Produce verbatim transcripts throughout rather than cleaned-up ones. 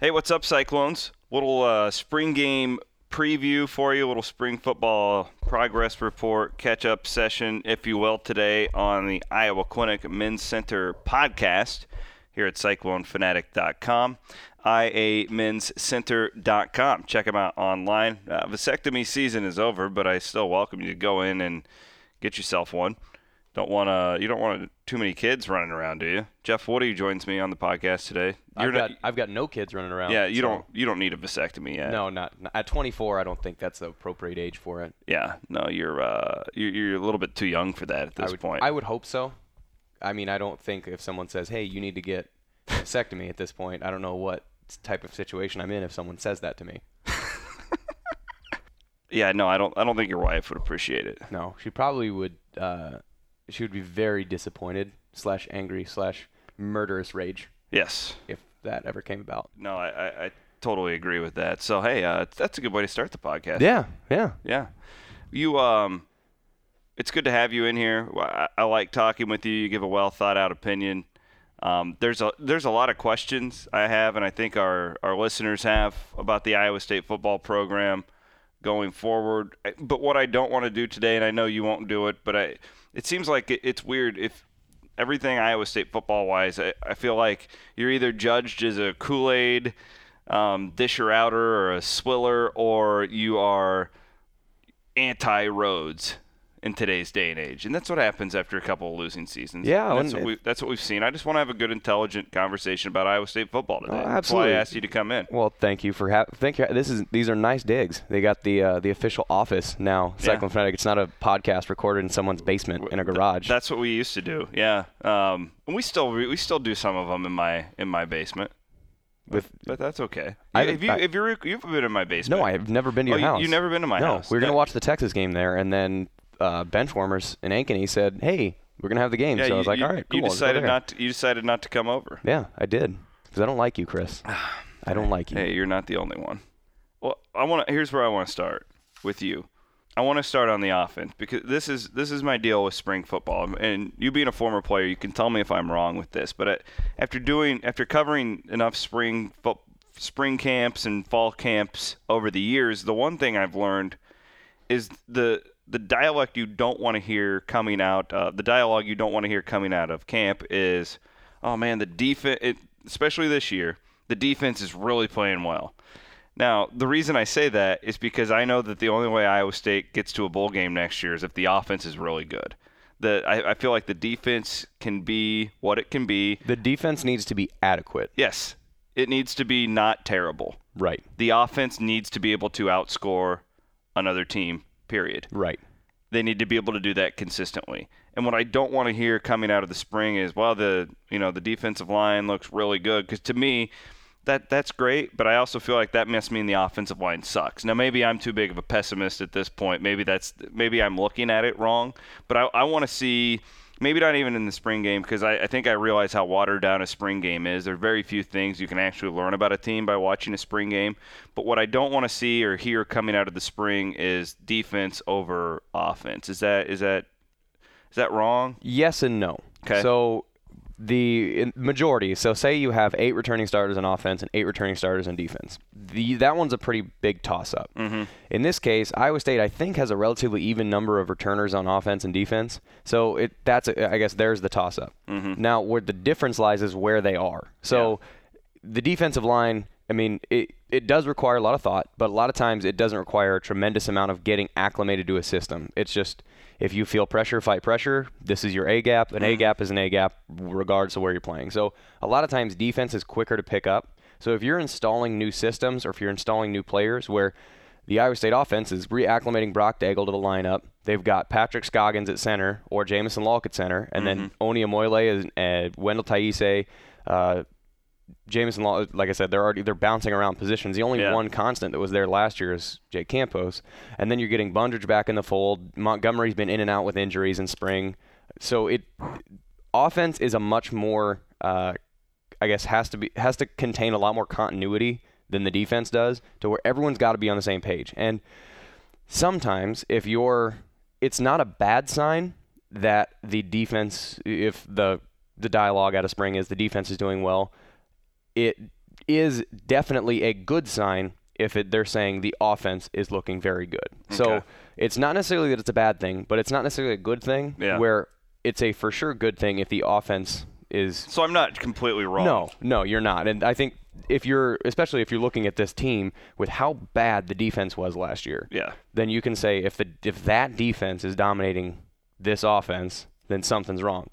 Hey, what's up, Cyclones? Little uh, spring game preview for you, a little spring football progress report, catch-up session, if you will, today on the Iowa Clinic Men's Center podcast here at cyclone fanatic dot com, I A mens center dot com. Check them out online. Uh, vasectomy season is over, but I still welcome you to go in and get yourself one. Don't want to. You don't want too many kids running around, do you? Jeff Woody joins me on the podcast today. You're I've got not, I've got no kids running around. Yeah, you so. don't. You don't need a vasectomy yet. No, not, not at twenty-four. I don't think that's the appropriate age for it. Yeah, no, you're uh, you're, you're a little bit too young for that at this I would, point. I would hope so. I mean, I don't think if someone says, "Hey, you need to get a vasectomy," at this point, I don't know what type of situation I'm in if someone says that to me. Yeah, no, I don't. I don't think your wife would appreciate it. No, she probably would. Uh, she would be very disappointed, slash angry, slash murderous rage. Yes. If that ever came about. No, I, I, I totally agree with that. So hey, uh, that's a good way to start the podcast. Yeah, yeah, yeah. You um, it's good to have you in here. I, I like talking with you. You give a well thought out opinion. Um, there's a there's a lot of questions I have, and I think our our listeners have about the Iowa State football program going forward. But what I don't want to do today, and I know you won't do it, but I. It seems like it's weird if everything Iowa State football-wise, I, I feel like you're either judged as a Kool-Aid um, disher-outer or a swiller, or you are anti-Rhodes in today's day and age. And that's what happens after a couple of losing seasons. Yeah. That's what, we, that's what we've seen. I just want to have a good, intelligent conversation about Iowa State football today. Oh, absolutely. That's why I asked you to come in. Well, thank you for having. Thank you. This is these are nice digs. They got the uh, the official office now. Cyclone yeah. Fanatic. It's not a podcast recorded in someone's basement in a garage. That's what we used to do. Yeah. Um, and we still we still do some of them in my in my basement. With, but that's okay. I, have you I, have you you've been in my basement? No, I've never been to your oh, house. You, you've never been to my no, house. we were that, gonna watch the Texas game there, and then uh, Benchwarmers in Ankeny said, "Hey, we're gonna have the game." Yeah, so you, I was like, you, "All right, cool, you decided let's go not to, you decided not to come over. Yeah, I did, because I don't like you, Chris. I don't like you. Hey, you're not the only one. Well, I want to. Here's where I want to start with you. I want to start on the offense because this is this is my deal with spring football. And you being a former player, you can tell me if I'm wrong with this. But I, after doing after covering enough spring football. spring camps and fall camps over the years, the one thing I've learned is the the dialect you don't want to hear coming out, uh, the dialogue you don't want to hear coming out of camp is, oh man, the defense, it, especially this year, the defense is really playing well. Now, the reason I say that is because I know that the only way Iowa State gets to a bowl game next year is if the offense is really good. The I, I feel like the defense can be what it can be. The defense needs to be adequate. Yes. It needs to be not terrible. Right. The offense needs to be able to outscore another team, period. Right. They need to be able to do that consistently. And what I don't want to hear coming out of the spring is, well, the you know the defensive line looks really good. Because to me, that that's great, but I also feel like that must mean the offensive line sucks. Now, maybe I'm too big of a pessimist at this point. Maybe that's maybe I'm looking at it wrong. But I, I want to see – maybe not even in the spring game, because I, I think I realize how watered down a spring game is. There are very few things you can actually learn about a team by watching a spring game. But what I don't want to see or hear coming out of the spring is defense over offense. Is that is that is that wrong? Yes and no. Okay. So the majority, so say you have eight returning starters on offense and eight returning starters on defense. The that one's a pretty big toss-up. Mm-hmm. In this case, Iowa State, I think, has a relatively even number of returners on offense and defense. So it that's a, I guess there's the toss-up. Mm-hmm. Now, where the difference lies is where they are. So yeah. The defensive line, I mean, it, it does require a lot of thought, but a lot of times it doesn't require a tremendous amount of getting acclimated to a system. It's just if you feel pressure, fight pressure. This is your A-gap. An A-gap is an A-gap regardless of where you're playing. So a lot of times defense is quicker to pick up. So if you're installing new systems or if you're installing new players where the Iowa State offense is reacclimating Brock Daigle to the lineup, they've got Patrick Scoggins at center or Jamison Lolk at center, and mm-hmm. then Oni Amoyle and uh, Wendell Taise, uh, Jamison Law, like I said, they're already they're bouncing around positions. The only yeah. one constant that was there last year is Jake Campos, and then you're getting Bundridge back in the fold. Montgomery's been in and out with injuries in spring, so it offense is a much more, uh, I guess, has to be has to contain a lot more continuity than the defense does, to where everyone's got to be on the same page. And sometimes, if you're, it's not a bad sign that the defense, if the the dialogue out of spring is the defense is doing well. It is definitely a good sign if it, they're saying the offense is looking very good. Okay. So it's not necessarily that it's a bad thing, but it's not necessarily a good thing yeah. where it's a for sure good thing if the offense is. So I'm not completely wrong. No, no, you're not. And I think if you're, especially if you're looking at this team with how bad the defense was last year, yeah. then you can say if the if that defense is dominating this offense, then something's wrong.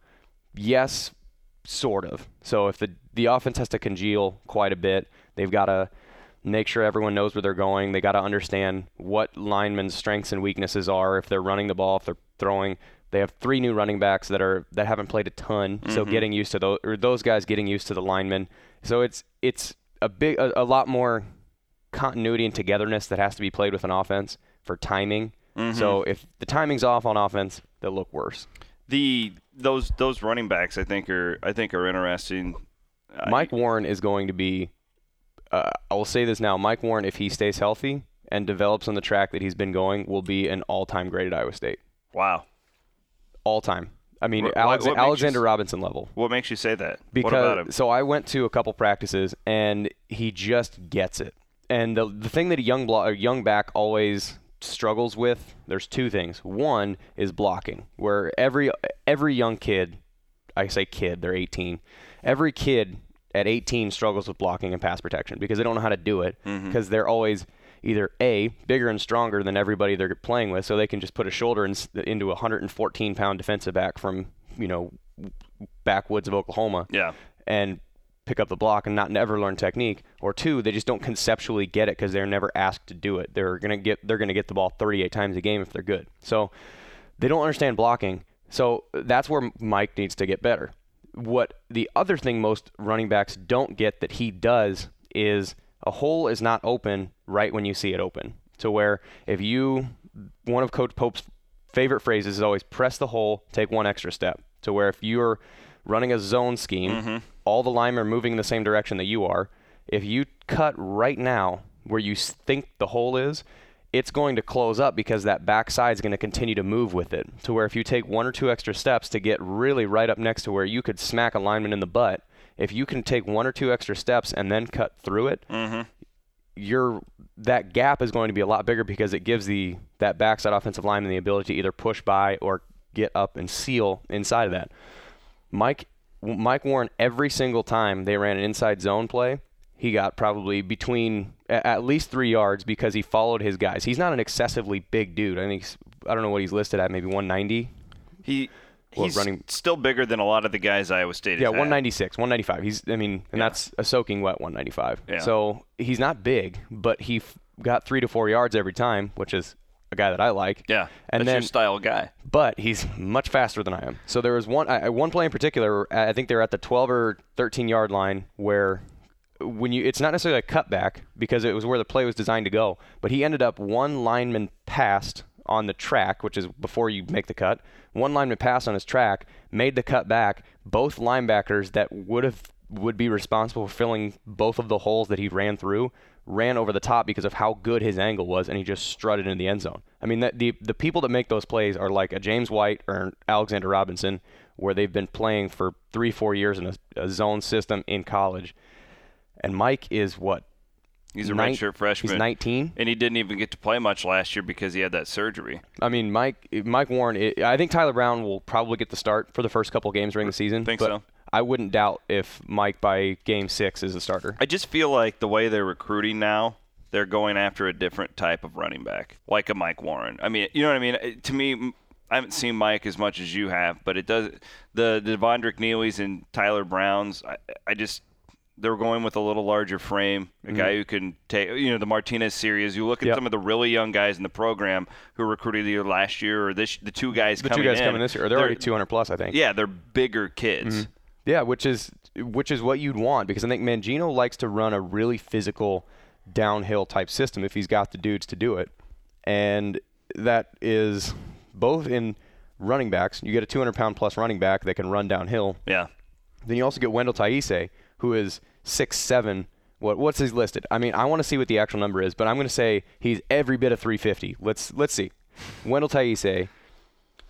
Yes, sort of. So if the the offense has to congeal quite a bit, they've got to make sure everyone knows where they're going. They got to understand what linemen's strengths and weaknesses are. If they're running the ball, if they're throwing, they have three new running backs that are that haven't played a ton. Mm-hmm. So getting used to those, or those guys getting used to the linemen. So it's it's a big, a, a lot more continuity and togetherness that has to be played with an offense for timing. Mm-hmm. So if the timing's off on offense, they'll look worse. The those those running backs, I think are I think are interesting. Mike Warren is going to be. Uh, I will say this now. Mike Warren, if he stays healthy and develops on the track that he's been going, will be an all-time great at Iowa State. Wow. All-time. I mean, what, Alex, what Alexander you, Robinson level. What makes you say that? Because, what about him? So I went to a couple practices, and he just gets it. And the the thing that a young, blo- a young back always struggles with, there's two things. One is blocking, where every every young kid, I say kid, they're eighteen, every kid at eighteen struggles with blocking and pass protection because they don't know how to do it because mm-hmm. they're always either A, bigger and stronger than everybody they're playing with, so they can just put a shoulder in, into a one hundred fourteen pound defensive back from, you know, backwoods of Oklahoma yeah. and pick up the block and not never learn technique. Or two, they just don't conceptually get it because they're never asked to do it. They're gonna get they're gonna get the ball thirty-eight times a game if they're good. So they don't understand blocking. So that's where Mike needs to get better. What the other thing most running backs don't get that he does is a hole is not open right when you see it open. To where if you, one of Coach Pope's favorite phrases is always press the hole, take one extra step. To where if you're running a zone scheme, mm-hmm. all the linemen are moving in the same direction that you are. If you cut right now where you think the hole is, it's going to close up because that backside is going to continue to move with it. To where if you take one or two extra steps to get really right up next to where you could smack a lineman in the butt, if you can take one or two extra steps and then cut through it, mm-hmm. you're, that gap is going to be a lot bigger because it gives the that backside offensive lineman the ability to either push by or get up and seal inside of that. Mike Mike Warren, every single time they ran an inside zone play, he got probably between at least three yards because he followed his guys. He's not an excessively big dude. I think he's, I don't know what he's listed at, maybe one ninety. He well, he's running, still bigger than a lot of the guys Iowa State has Yeah, had. one ninety-six, one ninety-five. He's I mean, and yeah. that's a soaking wet one ninety-five. Yeah. So he's not big, but he f- got three to four yards every time, which is a guy that I like. Yeah, and that's then, your style guy. But he's much faster than I am. So there was one I, one play in particular, I think they were at the twelve or thirteen yard line where when you it's not necessarily a cutback because it was where the play was designed to go, but he ended up one lineman passed on the track, which is before you make the cut. One lineman passed on his track, made the cut back. Both linebackers that would have would be responsible for filling both of the holes that he ran through ran over the top because of how good his angle was, and he just strutted in the end zone. I mean, that, the the people that make those plays are like a James White or an Alexander Robinson, where they've been playing for three, four years in a, a zone system in college. And Mike is what? He's a Nin- redshirt freshman. He's nineteen. And he didn't even get to play much last year because he had that surgery. I mean, Mike Mike Warren, it, I think Tyler Brown will probably get the start for the first couple games during the season. I think but so. I wouldn't doubt if Mike by game six is a starter. I just feel like the way they're recruiting now, they're going after a different type of running back, like a Mike Warren. I mean, you know what I mean? It, to me, I haven't seen Mike as much as you have, but it does. The the Devondrick Nealys and Tyler Browns, I, I just they're going with a little larger frame, a mm-hmm. guy who can take, you know, the Martinez series. You look at yep. some of the really young guys in the program who were recruited either last year or this. The two guys the coming two guys in, coming this year, they're, they're already two hundred plus, I think. Yeah, they're bigger kids. Mm-hmm. Yeah, which is which is what you'd want because I think Mangino likes to run a really physical downhill type system if he's got the dudes to do it, and that is both in running backs. You get a two hundred pound plus running back that can run downhill. Yeah. Then you also get Wendell Taise, who is six seven. What what's his listed? I mean, I want to see what the actual number is, but I'm going to say he's every bit of three fifty. Let's let's see. Wendell Taise,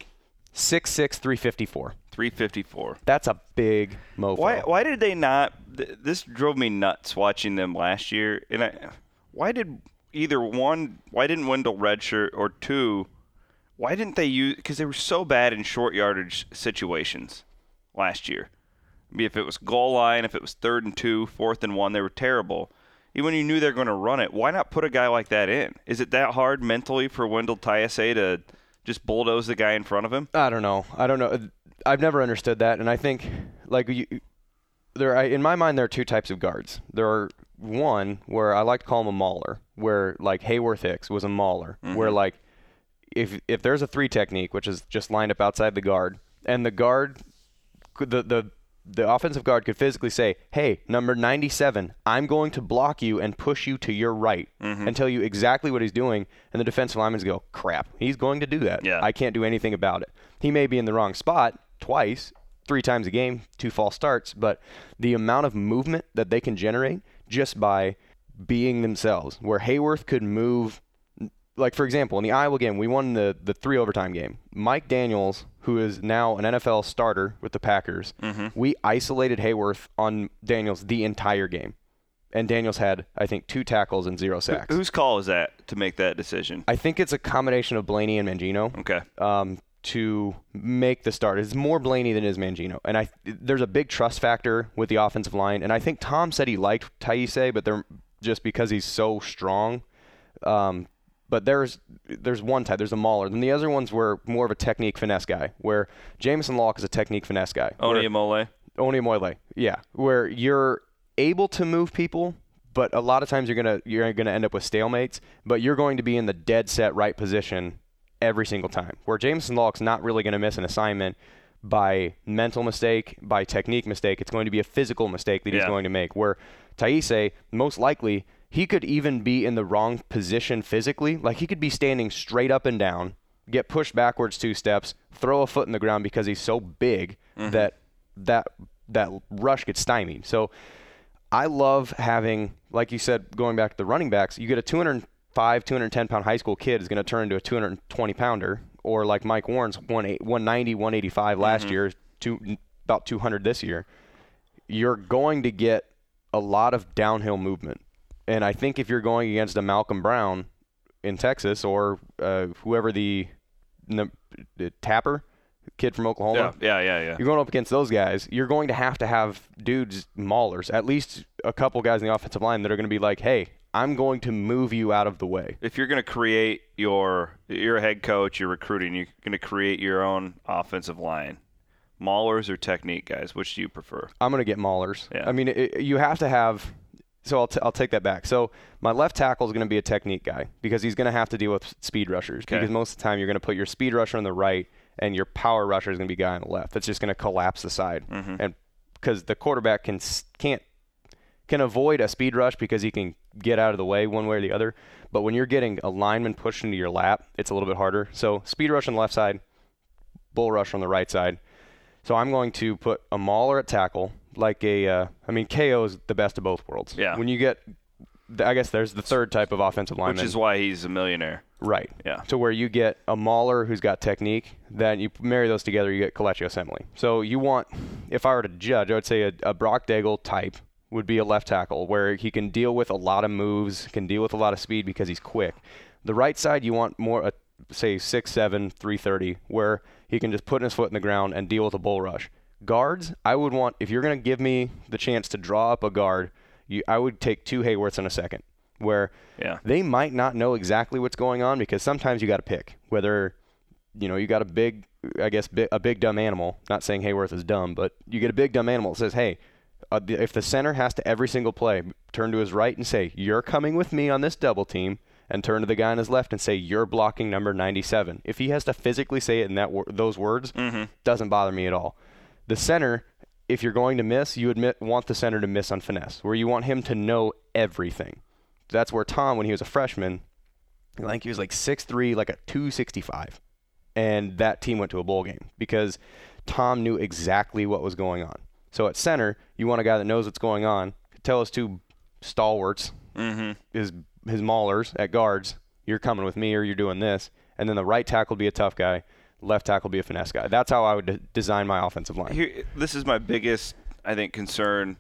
six six, three fifty-four. three fifty-four. That's a big mofo. Why why did they not th- this drove me nuts watching them last year. And I, why did either one, why didn't Wendell redshirt, or two, why didn't they use, because they were so bad in short yardage situations last year. I mean, if it was goal line, if it was third and two, fourth and one, they were terrible. Even when you knew they were going to run it, why not put a guy like that in? Is it that hard mentally for Wendell Tyusay to just bulldoze the guy in front of him? I don't know. I don't know. I've never understood that, and I think, like, you, there, I, in my mind, there are two types of guards. There are one where I like to call him a mauler, where, like, Hayworth Hicks was a mauler, mm-hmm. where, like, if if there's a three technique, which is just lined up outside the guard, and the guard, the the the offensive guard could physically say, hey, number ninety-seven, I'm going to block you and push you to your right, mm-hmm. and tell you exactly what he's doing, and the defensive linemen go, crap, he's going to do that. Yeah. I can't do anything about it. He may be in the wrong spot twice, three times a game, two false starts, but the amount of movement that they can generate just by being themselves, where Hayworth could move, like, for example, in the Iowa game, we won the, the three overtime game. Mike Daniels, who is now an N F L starter with the Packers, mm-hmm. we isolated Hayworth on Daniels the entire game. And Daniels had, I think, two tackles and zero sacks. Whose call is that to make that decision? I think it's a combination of Blaney and Mangino. Okay. Um, to make the start. It's more Blaney than it is Mangino. And I there's a big trust factor with the offensive line. And I think Tom said he liked Tyusay, but they're just because he's so strong. Um, But there's there's one type, there's a mauler. Then the other ones were more of a technique finesse guy, where Jameson Locke is a technique finesse guy. Oniemole. Oniemole, yeah. Where you're able to move people, but a lot of times you're gonna you're gonna end up with stalemates, but you're going to be in the dead set right position every single time. Where Jameson Locke's not really gonna miss an assignment by mental mistake, by technique mistake. It's going to be a physical mistake that he's yeah. going to make. Where Tyusay, most likely, he could even be in the wrong position physically. Like, he could be standing straight up and down, get pushed backwards two steps, throw a foot in the ground because he's so big mm-hmm. that that that rush gets stymied. So I love having, like you said, going back to the running backs, you get a two hundred five, two hundred ten pound high school kid is going to turn into a two hundred twenty pounder, or like Mike Warren's one ninety, one eighty-five last mm-hmm. year, two, about two hundred this year. You're going to get a lot of downhill movement. And I think if you're going against a Malcolm Brown in Texas, or uh, whoever the, the, the Tapper, kid from Oklahoma, yeah, yeah, yeah, yeah, you're going up against those guys, you're going to have to have dudes, maulers, at least a couple guys in the offensive line that are going to be like, hey, I'm going to move you out of the way. If you're going to create your, you're a head coach, you're recruiting, you're going to create your own offensive line. Maulers or technique guys, which do you prefer? I'm going to get maulers. Yeah. I mean, it, you have to have... So I'll, t- I'll take that back. So my left tackle is going to be a technique guy because he's going to have to deal with speed rushers. Okay. Because most of the time you're going to put your speed rusher on the right and your power rusher is going to be guy on the left. That's just going to collapse the side. Mm-hmm. And because the quarterback can can't can avoid a speed rush because he can get out of the way one way or the other. But when you're getting a lineman pushed into your lap, it's a little bit harder. So speed rush on the left side, bull rush on the right side. So I'm going to put a mauler at tackle. Like a, uh, I mean, K O is the best of both worlds. Yeah. When you get, I guess there's the third type of offensive lineman. Which is why he's a millionaire. Right. Yeah. To where you get a mauler who's got technique, then you marry those together, you get Kelechi Osemele. So you want, if I were to judge, I would say a, a Brock Daigle type would be a left tackle where he can deal with a lot of moves, can deal with a lot of speed because he's quick. The right side, you want more, a, say, six seven, three thirty, where he can just put his foot in the ground and deal with a bull rush. Guards, I would want, if you're going to give me the chance to draw up a guard, you, I would take two Hayworths in a second, where yeah. they might not know exactly what's going on because sometimes you got to pick whether, you know, you got a big, I guess, big, a big dumb animal. Not saying Hayworth is dumb, but you get a big dumb animal that says, hey, uh, the, if the center has to every single play turn to his right and say, you're coming with me on this double team, and turn to the guy on his left and say, you're blocking number ninety-seven. If he has to physically say it in that wor- those words, mm-hmm. doesn't bother me at all. The center, if you're going to miss, you admit want the center to miss on finesse, where you want him to know everything. That's where Tom, when he was a freshman, I think he was like six three, like a two sixty-five. And that team went to a bowl game because Tom knew exactly what was going on. So at center, you want a guy that knows what's going on. Tell his two stalwarts, mm-hmm. his, his maulers at guards, you're coming with me or you're doing this. And then the right tackle will be a tough guy. Left tackle be a finesse guy. That's how I would de- design my offensive line. Here, this is my biggest, I think, concern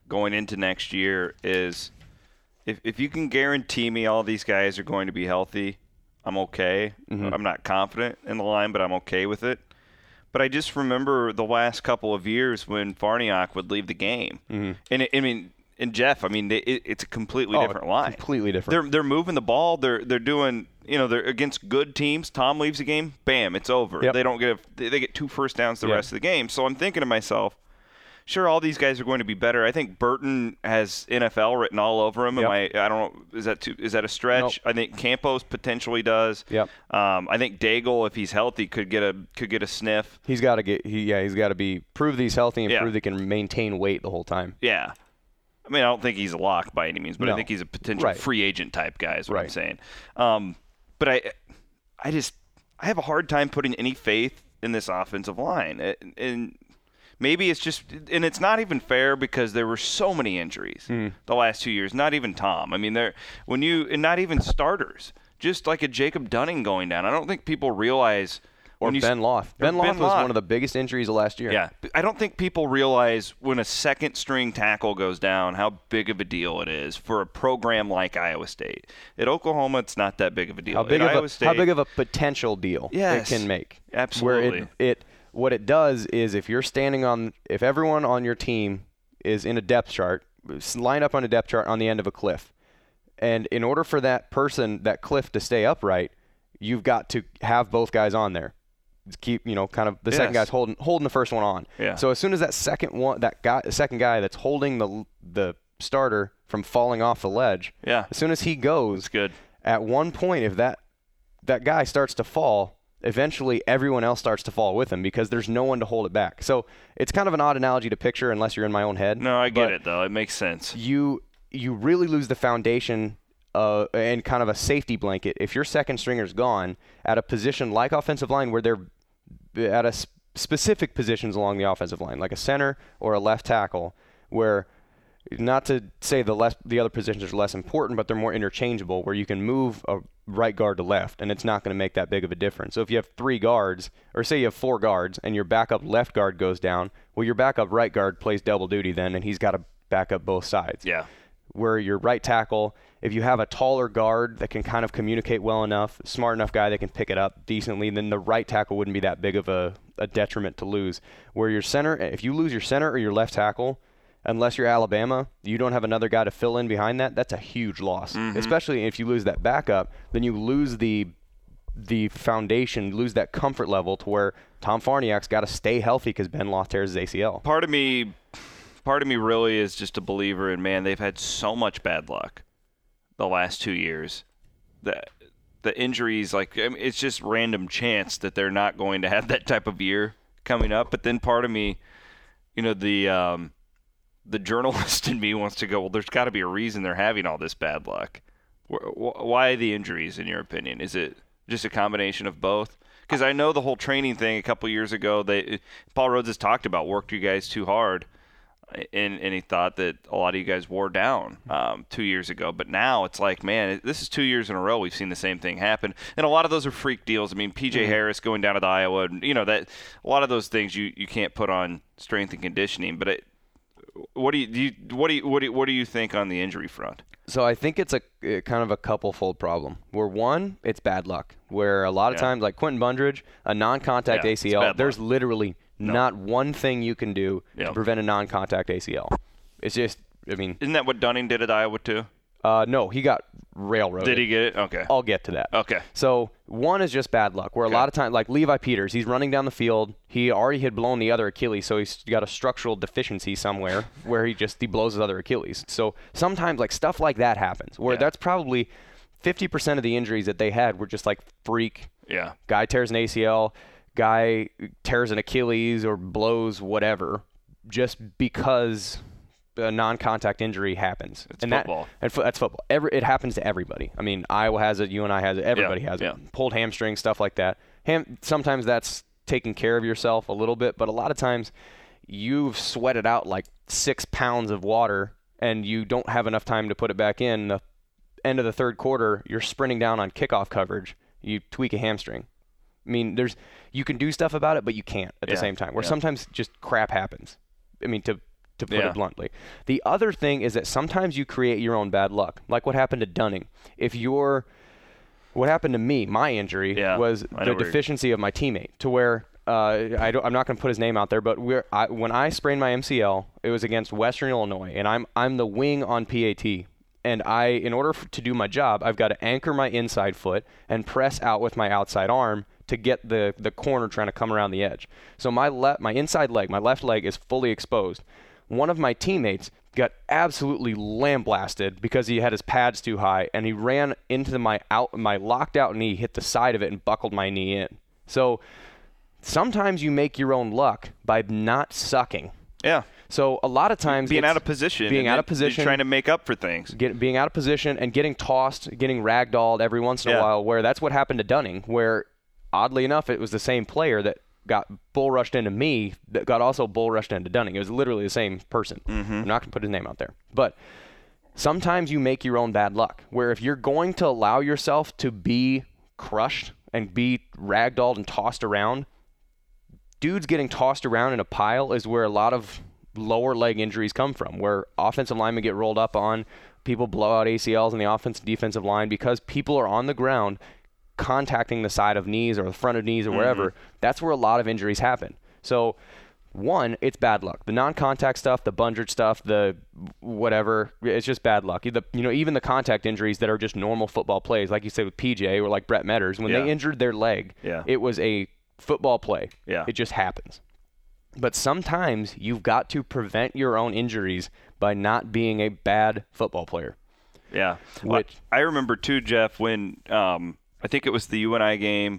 going into next year is if if you can guarantee me all these guys are going to be healthy, I'm okay. Mm-hmm. I'm not confident in the line, but I'm okay with it. But I just remember the last couple of years when Farniok would leave the game. Mm-hmm. And, it, I mean, and Jeff, I mean, they, it, it's a completely oh, different line. Completely different. They're they're moving the ball. They're they're doing, you know, they're against good teams. Tom leaves the game, bam, it's over. Yep. They don't get a, they, they get two first downs the yep. rest of the game. So I'm thinking to myself, sure, all these guys are going to be better. I think Burton has N F L written all over him. Am yep. I? I don't know. Is that too, is that a stretch? Nope. I think Campos potentially does. Yep. Um, I think Daigle, if he's healthy, could get a could get a sniff. He's got to get. He, yeah, he's got to be prove that he's healthy and yeah. prove they can maintain weight the whole time. Yeah. I mean, I don't think he's a lock by any means, but no. I think he's a potential right. free agent type guy. Is what right. I'm saying. Um, but I, I just I have a hard time putting any faith in this offensive line, and. and Maybe it's just – and it's not even fair because there were so many injuries mm. the last two years. Not even Tom. I mean, there when you – and not even starters. Just like a Jacob Dunning going down. I don't think people realize – Or when Ben you, Loth. Ben Loth was one of the biggest injuries of last year. Yeah. I don't think people realize when a second-string tackle goes down how big of a deal it is for a program like Iowa State. At Oklahoma, it's not that big of a deal. How big, At of, Iowa a, State, how big of a potential deal yes, it can make. Absolutely. Where it, it – what it does is if you're standing on – if everyone on your team is in a depth chart, line up on a depth chart on the end of a cliff. And in order for that person, that cliff to stay upright, you've got to have both guys on there. Keep, you know, kind of the yes. second guy's holding holding the first one on. Yeah. So as soon as that second one, that guy, the second guy that's holding the the starter from falling off the ledge, yeah. as soon as he goes, That's good. At one point, if that that guy starts to fall, eventually everyone else starts to fall with him because there's no one to hold it back. So it's kind of an odd analogy to picture unless you're in my own head. No, I get it, though. It makes sense. You you really lose the foundation uh, and kind of a safety blanket if your second stringer's gone at a position like offensive line where they're at a sp- specific positions along the offensive line, like a center or a left tackle, where not to say the less the other positions are less important, but they're more interchangeable, where you can move a right guard to left, and it's not going to make that big of a difference. So if you have three guards, or say you have four guards, and your backup left guard goes down, well, your backup right guard plays double duty then, and he's got to back up both sides. Yeah. Where your right tackle, if you have a taller guard that can kind of communicate well enough, smart enough guy that can pick it up decently, then the right tackle wouldn't be that big of a, a detriment to lose. Where your center, if you lose your center or your left tackle, unless you're Alabama, you don't have another guy to fill in behind that, that's a huge loss. Mm-hmm. Especially if you lose that backup, then you lose the the foundation, lose that comfort level to where Tom Farniok's got to stay healthy because Ben Loth tears his A C L. Part of me, part of me really is just a believer in, man, they've had so much bad luck the last two years. The, the injuries, like, I mean, it's just random chance that they're not going to have that type of year coming up. But then part of me, you know, the um, – the journalist in me wants to go, well, there's got to be a reason they're having all this bad luck. Why the injuries, in your opinion? Is it just a combination of both? Because I know the whole training thing a couple years ago, they Paul Rhodes has talked about worked you guys too hard, and, and he thought that a lot of you guys wore down um, two years ago. But now it's like, man, this is two years in a row we've seen the same thing happen. And a lot of those are freak deals. I mean, P J mm-hmm. Harris going down to the Iowa, and, you know, that a lot of those things you, you can't put on strength and conditioning. But it, What do you, do you what do you what do you, what do you think on the injury front? So I think it's a, a kind of a couple-fold problem. Where one, it's bad luck. Where a lot of yeah. times, like Quentin Bundridge, a non-contact yeah, A C L, there's luck. literally no. not one thing you can do yeah. to prevent a non-contact A C L. It's just, I mean, isn't that what Dunning did at Iowa too? Uh, no, he got railroaded. Did he get it? Okay. I'll get to that. Okay. So one is just bad luck, where okay. a lot of times, like Levi Peters, he's running down the field. He already had blown the other Achilles, so he's got a structural deficiency somewhere where he just he blows his other Achilles. So sometimes like stuff like that happens, where yeah. that's probably fifty percent of the injuries that they had were just like freak. Yeah. Guy tears an A C L, guy tears an Achilles or blows whatever, just because a non-contact injury happens. It's and football. That, and fo- that's football. Every, it happens to everybody. I mean, Iowa has it, U N I has it, everybody yeah, has yeah. it. Pulled hamstring, stuff like that. Ham- sometimes that's taking care of yourself a little bit, but a lot of times you've sweated out like six pounds of water and you don't have enough time to put it back in. The end of the third quarter, you're sprinting down on kickoff coverage. You tweak a hamstring. I mean, there's you can do stuff about it, but you can't at yeah, the same time. Where yeah. sometimes just crap happens. I mean, to to put Yeah. it bluntly. The other thing is that sometimes you create your own bad luck, like what happened to Dunning. If you're, what happened to me, my injury Yeah, was I know the where you're- deficiency of my teammate, to where uh, I don't, I'm not going to put his name out there, but we're, I, when I sprained my M C L, it was against Western Illinois, and I'm I'm the wing on P A T. And I, in order f- to do my job, I've got to anchor my inside foot and press out with my outside arm to get the, the corner trying to come around the edge. So my le- my inside leg, my left leg is fully exposed. One of my teammates got absolutely lambasted because he had his pads too high, and he ran into my out my locked out knee, hit the side of it, and buckled my knee in. So sometimes you make your own luck by not sucking. Yeah. So a lot of times Being it's out of position. being and out of then position, you're trying to make up for things. Get, being out of position and getting tossed, getting ragdolled every once in a Yeah. while, where that's what happened to Dunning, where oddly enough, it was the same player that got bull rushed into me that got also bull rushed into Dunning. It was literally the same person. Mm-hmm. I'm not going to put his name out there. But sometimes you make your own bad luck, where if you're going to allow yourself to be crushed and be ragdolled and tossed around, dudes getting tossed around in a pile is where a lot of lower leg injuries come from, where offensive linemen get rolled up on, people blow out A C Ls in the offensive defensive line because people are on the ground contacting the side of knees or the front of knees or wherever. Mm-hmm. That's where a lot of injuries happen. So one, it's bad luck. The non-contact stuff, the bungered stuff, the whatever, it's just bad luck. The, you know, even the contact injuries that are just normal football plays, like you said with P J or like Brett Metters, when yeah. they injured their leg, yeah. it was a football play. Yeah. It just happens. But sometimes you've got to prevent your own injuries by not being a bad football player. Yeah. Which, I remember too, Jeff, when um, I think it was the U N I game.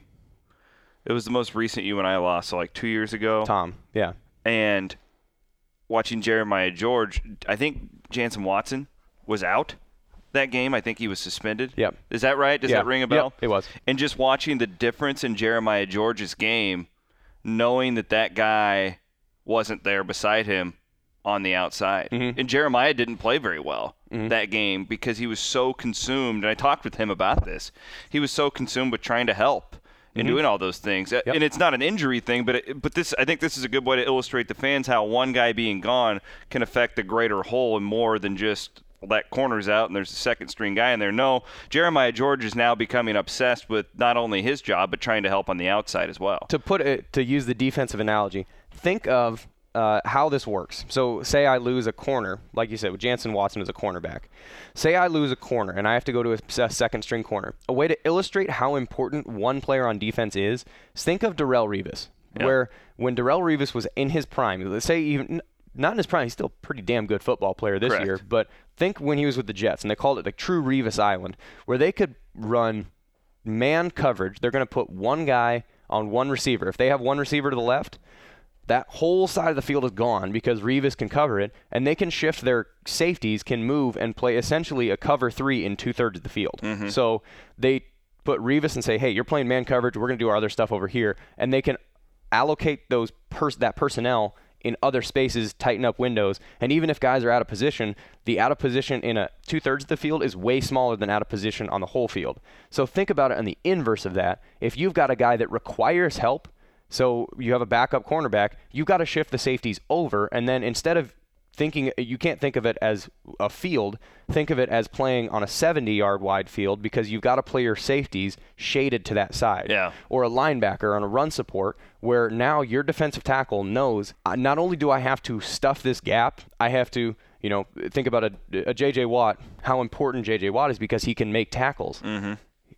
It was the most recent U N I loss, so like two years ago. Tom, yeah. And watching Jeremiah George, I think Jansen Watson was out that game. I think he was suspended. Yep. Is that right? Does yeah. that ring a bell? Yep, it was. And just watching the difference in Jeremiah George's game, knowing that that guy wasn't there beside him on the outside. Mm-hmm. And Jeremiah didn't play very well mm-hmm. that game because he was so consumed, and I talked with him about this, he was so consumed with trying to help and mm-hmm. doing all those things. Yep. And it's not an injury thing, but it, but this I think this is a good way to illustrate the fans how one guy being gone can affect a greater whole and more than just that corner's out and there's a second string guy in there. No, Jeremiah George is now becoming obsessed with not only his job, but trying to help on the outside as well. To put it, to use the defensive analogy, think of uh, how this works. So say I lose a corner, like you said, with Jansen Watson as a cornerback. Say I lose a corner and I have to go to a, a second string corner. A way to illustrate how important one player on defense is, is think of Darrelle Revis, yeah. where when Darrelle Revis was in his prime, let's say even not in his prime, he's still a pretty damn good football player this Correct. year, but think when he was with the Jets, and they called it like true Revis Island, where they could run man coverage. They're going to put one guy on one receiver. If they have one receiver to the left, that whole side of the field is gone because Revis can cover it, and they can shift their safeties, can move and play essentially a cover three in two-thirds of the field. Mm-hmm. So they put Revis and say, hey, you're playing man coverage, we're going to do our other stuff over here, and they can allocate those pers- that personnel in other spaces, tighten up windows, and even if guys are out of position, the out of position in a two-thirds of the field is way smaller than out of position on the whole field. So think about it on the inverse of that. If you've got a guy that requires help, so you have a backup cornerback, you've got to shift the safeties over, and then instead of thinking, you can't think of it as a field, think of it as playing on a seventy-yard wide field because you've got to play your safeties shaded to that side. Yeah. Or a linebacker on a run support where now your defensive tackle knows, not only do I have to stuff this gap, I have to, you know, think about a, a J J. Watt, how important J J. Watt is because he can make tackles. Mm-hmm.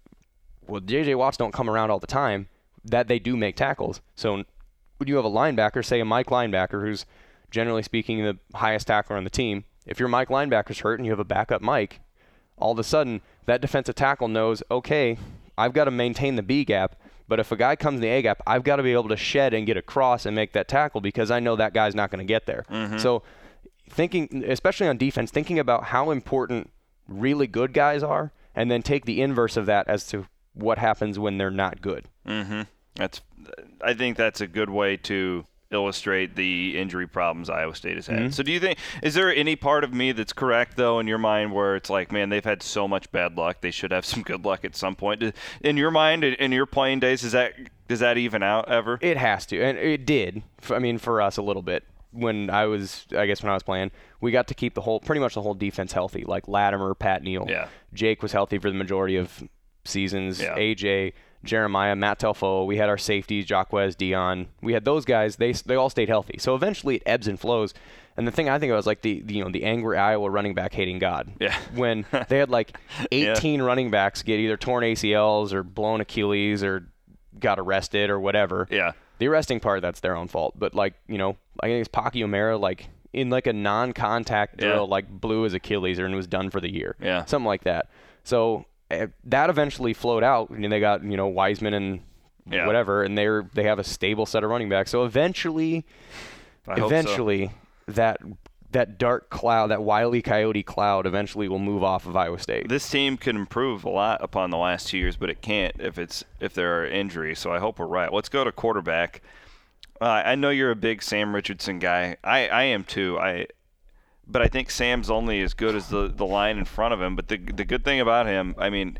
Well, J J. Watts don't come around all the time, that they do make tackles. So when you have a linebacker, say a Mike linebacker, who's generally speaking the highest tackler on the team, if your Mike linebacker's hurt and you have a backup Mike, all of a sudden that defensive tackle knows, okay, I've got to maintain the B gap, but if a guy comes in the A gap, I've got to be able to shed and get across and make that tackle because I know that guy's not going to get there. Mm-hmm. So thinking, especially on defense, thinking about how important really good guys are, and then take the inverse of that as to what happens when they're not good. Mm-hmm. That's, I think that's a good way to illustrate the injury problems Iowa State has had. Mm-hmm. So do you think, is there any part of me that's correct, though, in your mind where it's like, man, they've had so much bad luck, they should have some good luck at some point? In your mind, in your playing days, is that does that even out ever? It has to, and it did, I mean, for us a little bit. when I was, I guess when I was playing, we got to keep the whole, pretty much the whole defense healthy. Like Latimer, Pat Neal, Yeah. Jake was healthy for the majority of seasons. Yeah. A J, Jeremiah, Matt Telfo. We had our safeties, Jacquez, Dion. We had those guys. They they all stayed healthy. So eventually it ebbs and flows. And the thing I think about is like the, the you know the angry Iowa running back hating God. Yeah. When they had like eighteen Yeah. running backs get either torn A C Ls or blown Achilles or got arrested or whatever. Yeah. The arresting part, that's their own fault. But like you know, I think it's Paki O'Mara like in like a non-contact drill, Yeah. like blew his Achilles and was done for the year. Yeah. Something like that. So uh, that eventually flowed out, and they got you know Wiseman and Yeah. whatever, and they're they have a stable set of running backs. So eventually, I hope so. eventually that that dark cloud, that Wile E. Coyote cloud, eventually will move off of Iowa State. This team can improve a lot upon the last two years, but it can't if it's if there are injuries. So I hope we're right. Let's go to quarterback. Uh, I know you're a big Sam Richardson guy. I, I am too. I, but I think Sam's only as good as the, the line in front of him. But the the good thing about him, I mean,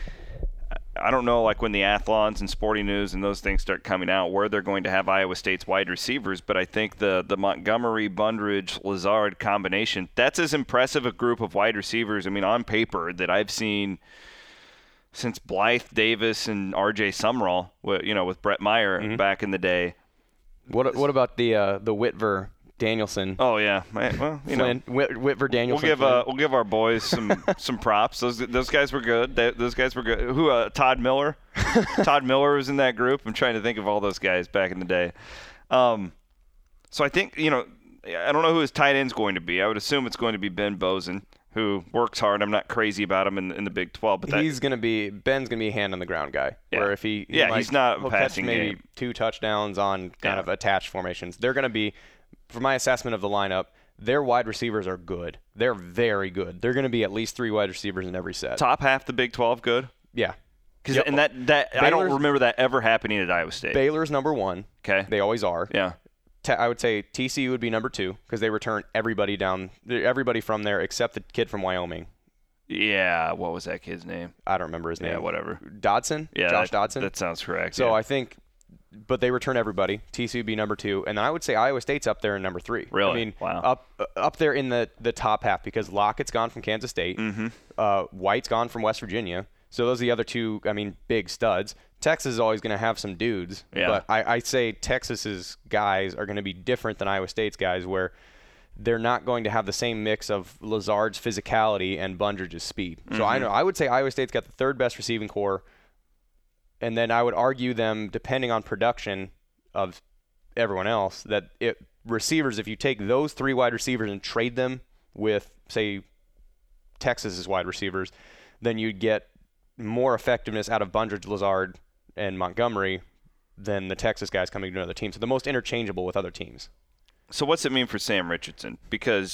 I don't know, like when the Athlons and Sporting News and those things start coming out, where they're going to have Iowa State's wide receivers. But I think the the Montgomery, Bundridge, Lazard combination, that's as impressive a group of wide receivers, I mean, on paper, that I've seen since Blythe Davis and R J Summerall, you know, with Brett Meyer Mm-hmm. back in the day. What what about the uh, the Whitver Danielson? Oh yeah, Man, well you Flynn, know, Whit, Whitver we'll Danielson. give Flynn. uh, we'll give our boys some some props. Those those guys were good. They, those guys were good. Who uh, Todd Miller? Todd Miller was in that group. I'm trying to think of all those guys back in the day. Um, so I think you know, I don't know who his tight end's going to be. I would assume it's going to be Ben Bozen, who works hard. I'm not crazy about him in, in the Big twelve, but that, he's gonna be Ben's gonna be a hand on the ground guy. Yeah. Where if he, he Yeah, might- he's not he'll passing catch maybe game. two touchdowns on kind Yeah. of attached formations. They're gonna be, for my assessment of the lineup, their wide receivers are good. They're very good. They're gonna be at least three wide receivers in every set. top half the Big twelve good. Yeah. Because Yep. and that that I don't Baylor's- remember that ever happening at Iowa State. Baylor's number one. Okay. They always are. Yeah. Te- I would say T C U would be number two because they return everybody down, everybody from there except the kid from Wyoming. Yeah. What was that kid's name? I don't remember his name. Yeah. Whatever. Dodson? Yeah. Josh that, Dodson? That sounds correct. So yeah. I think, but they return everybody. T C U would be number two, and then I would say Iowa State's up there in number three. Really? I mean, Wow. up uh, up there in the, the top half because Lockett's gone from Kansas State. Mm-hmm. Uh, White's gone from West Virginia. So those are the other two, I mean, big studs. Texas is always going to have some dudes, Yeah. but I, I say Texas's guys are going to be different than Iowa State's guys, where they're not going to have the same mix of Lazard's physicality and Bundridge's speed. So Mm-hmm. I know I would say Iowa State's got the third best receiving core, and then I would argue them, depending on production of everyone else, that it receivers, if you take those three wide receivers and trade them with, say, Texas's wide receivers, then you'd get more effectiveness out of Bundridge, Lazard, and Montgomery than the Texas guys coming to another team. So the most interchangeable with other teams. So what's it mean for Sam Richardson? Because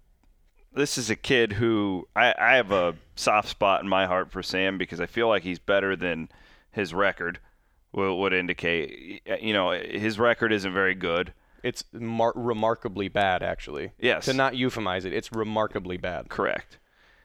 this is a kid who I, I have a soft spot in my heart for Sam because I feel like he's better than his record would, would indicate. You know, his record isn't very good. It's mar- remarkably bad, actually. Yes. To not euphemize it, it's remarkably bad. Correct.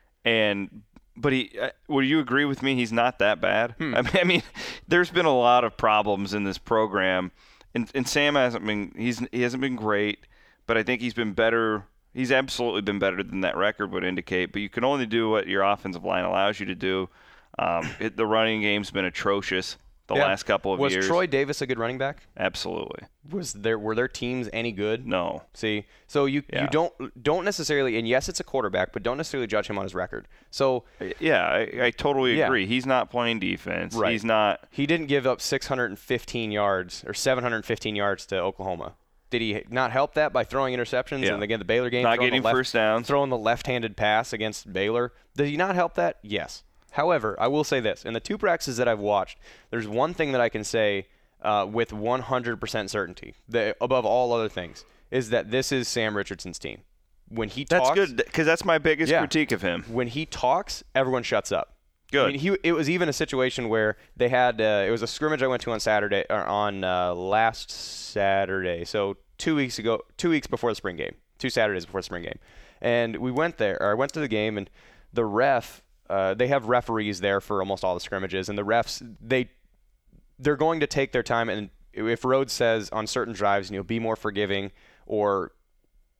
And but he, uh, would you agree with me? He's not that bad. Hmm. I mean, I mean, there's been a lot of problems in this program, and, and Sam hasn't been. He's he hasn't been great, but I think he's been better. He's absolutely been better than that record would indicate. But you can only do what your offensive line allows you to do. Um, it, the running game's been atrocious the Yeah. last couple of Was years. Troy Davis a good running back? Absolutely Was there were their teams any good? no. See, so you Yeah. you don't don't necessarily, and yes, it's a quarterback, but don't necessarily judge him on his record. So Yeah, I, I totally Yeah. agree. He's not playing defense. Right. He's not. he didn't give up six hundred fifteen yards or seven hundred fifteen yards to Oklahoma. Did he not help that by throwing interceptions? Yeah. And again, the Baylor game, Not throwing getting the left, first downs. throwing the left-handed pass against Baylor. Did he not help that? Yes. However, I will say this: in the two practices that I've watched, there's one thing that I can say uh, with one hundred percent certainty, that above all other things, is that this is Sam Richardson's team. When he That's talks, good because that's my biggest Yeah. critique of him. when he talks, everyone shuts up. Good. I mean, he, it was even a situation where they had uh, it was a scrimmage I went to on Saturday or on uh, last Saturday, so two weeks ago, two weeks before the spring game, two Saturdays before the spring game, and we went there. Or I went to the game, and the ref, uh, they have referees there for almost all the scrimmages, and the refs they they're going to take their time, and if Rhodes says on certain drives, you know, be more forgiving, or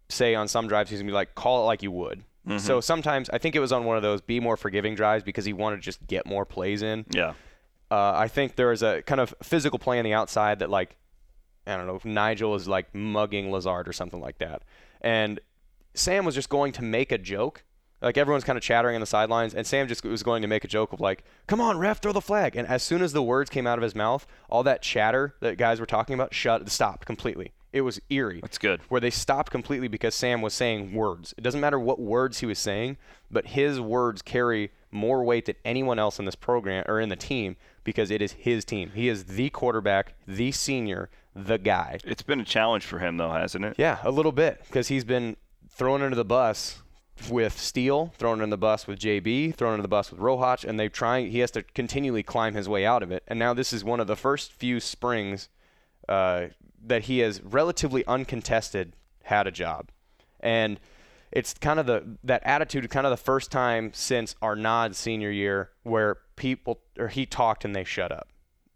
say on some drives he's going to be like, call it like you would. Mm-hmm. So sometimes, I think it was on one of those be more forgiving drives because he wanted to just get more plays in. Yeah. Uh, I think there is a kind of physical play on the outside that, like, I don't know, if Nigel is, like, mugging Lazard or something like that. And Sam was just going to make a joke. Like, everyone's kind of chattering on the sidelines, and Sam just was going to make a joke of, like, come on, ref, throw the flag. And as soon as the words came out of his mouth, all that chatter that guys were talking about shut stopped completely. It was eerie. That's good. Where they stopped completely because Sam was saying words. It doesn't matter what words he was saying, but his words carry more weight than anyone else in this program or in the team because it is his team. He is the quarterback, the senior, the guy. It's been a challenge for him, though, hasn't it? Yeah, a little bit because he's been thrown under the bus with Steele, thrown under the bus with J B, thrown under the bus with Rohach, and they trying. He has to continually climb his way out of it. And now this is one of the first few springs uh, that he has relatively uncontested had a job. And it's kind of the that attitude, kind of the first time since Arnaud's senior year where people or he talked and they shut up.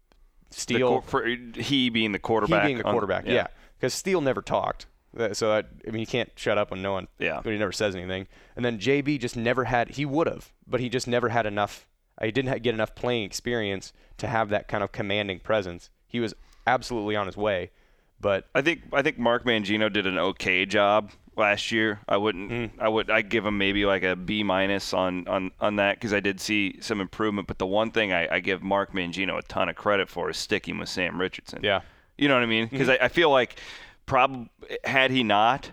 Steele, the, for, he being the quarterback. He being the quarterback, on, yeah. Because yeah. Steele never talked. So, that, I mean, you can't shut up when no one, yeah. when he never says anything. And then J B just never had, he would have, but he just never had enough, he didn't get enough playing experience to have that kind of commanding presence. He was absolutely on his way, but. I think I think Mark Mangino did an okay job last year. I wouldn't, mm. I would, I'd give him maybe like a B minus on, on, on that because I did see some improvement. But the one thing I, I give Mark Mangino a ton of credit for is sticking with Sam Richardson. Yeah. You know what I mean? Because mm-hmm. I, I feel like, Probably had he not,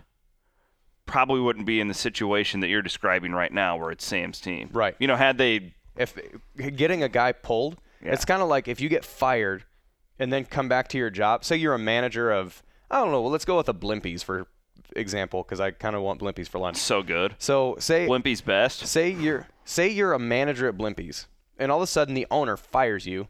probably wouldn't be in the situation that you're describing right now, where it's Sam's team. Right. You know, had they, if getting a guy pulled, yeah. it's kind of like if you get fired and then come back to your job. Say you're a manager of, I don't know. Well, let's go with the Blimpies for example, because I kind of want Blimpies for lunch. So good. So say Blimpies best. Say you're say you're a manager at Blimpies, and all of a sudden the owner fires you,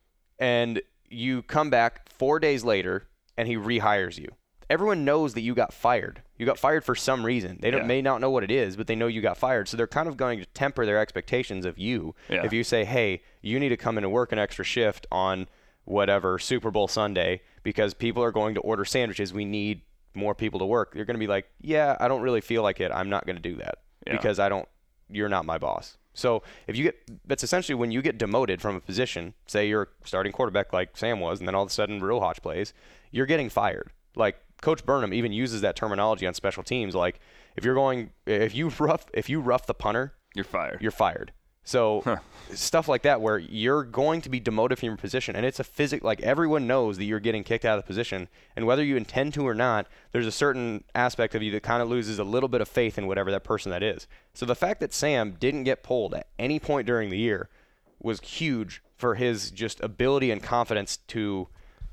and you come back four days later, and he rehires you. Everyone knows that you got fired. You got fired for some reason. They don't, yeah. may not know what it is, but they know you got fired. So they're kind of going to temper their expectations of you. Yeah. If you say, hey, you need to come in and work an extra shift on whatever, Super Bowl Sunday, because people are going to order sandwiches. We need more people to work. You're going to be like, yeah, I don't really feel like it. I'm not going to do that yeah. because I don't, you're not my boss. So if you get, that's essentially when you get demoted from a position, say you're a starting quarterback like Sam was, and then all of a sudden Rohach plays, you're getting fired. Like, Coach Burnham even uses that terminology on special teams. Like, if you're going, if you rough, if you rough the punter, you're fired. You're fired. So huh. stuff like that, where you're going to be demoted from your position, and it's a physic. Like, everyone knows that you're getting kicked out of the position, and whether you intend to or not, there's a certain aspect of you that kind of loses a little bit of faith in whatever that person that is. So the fact that Sam didn't get pulled at any point during the year was huge for his just ability and confidence to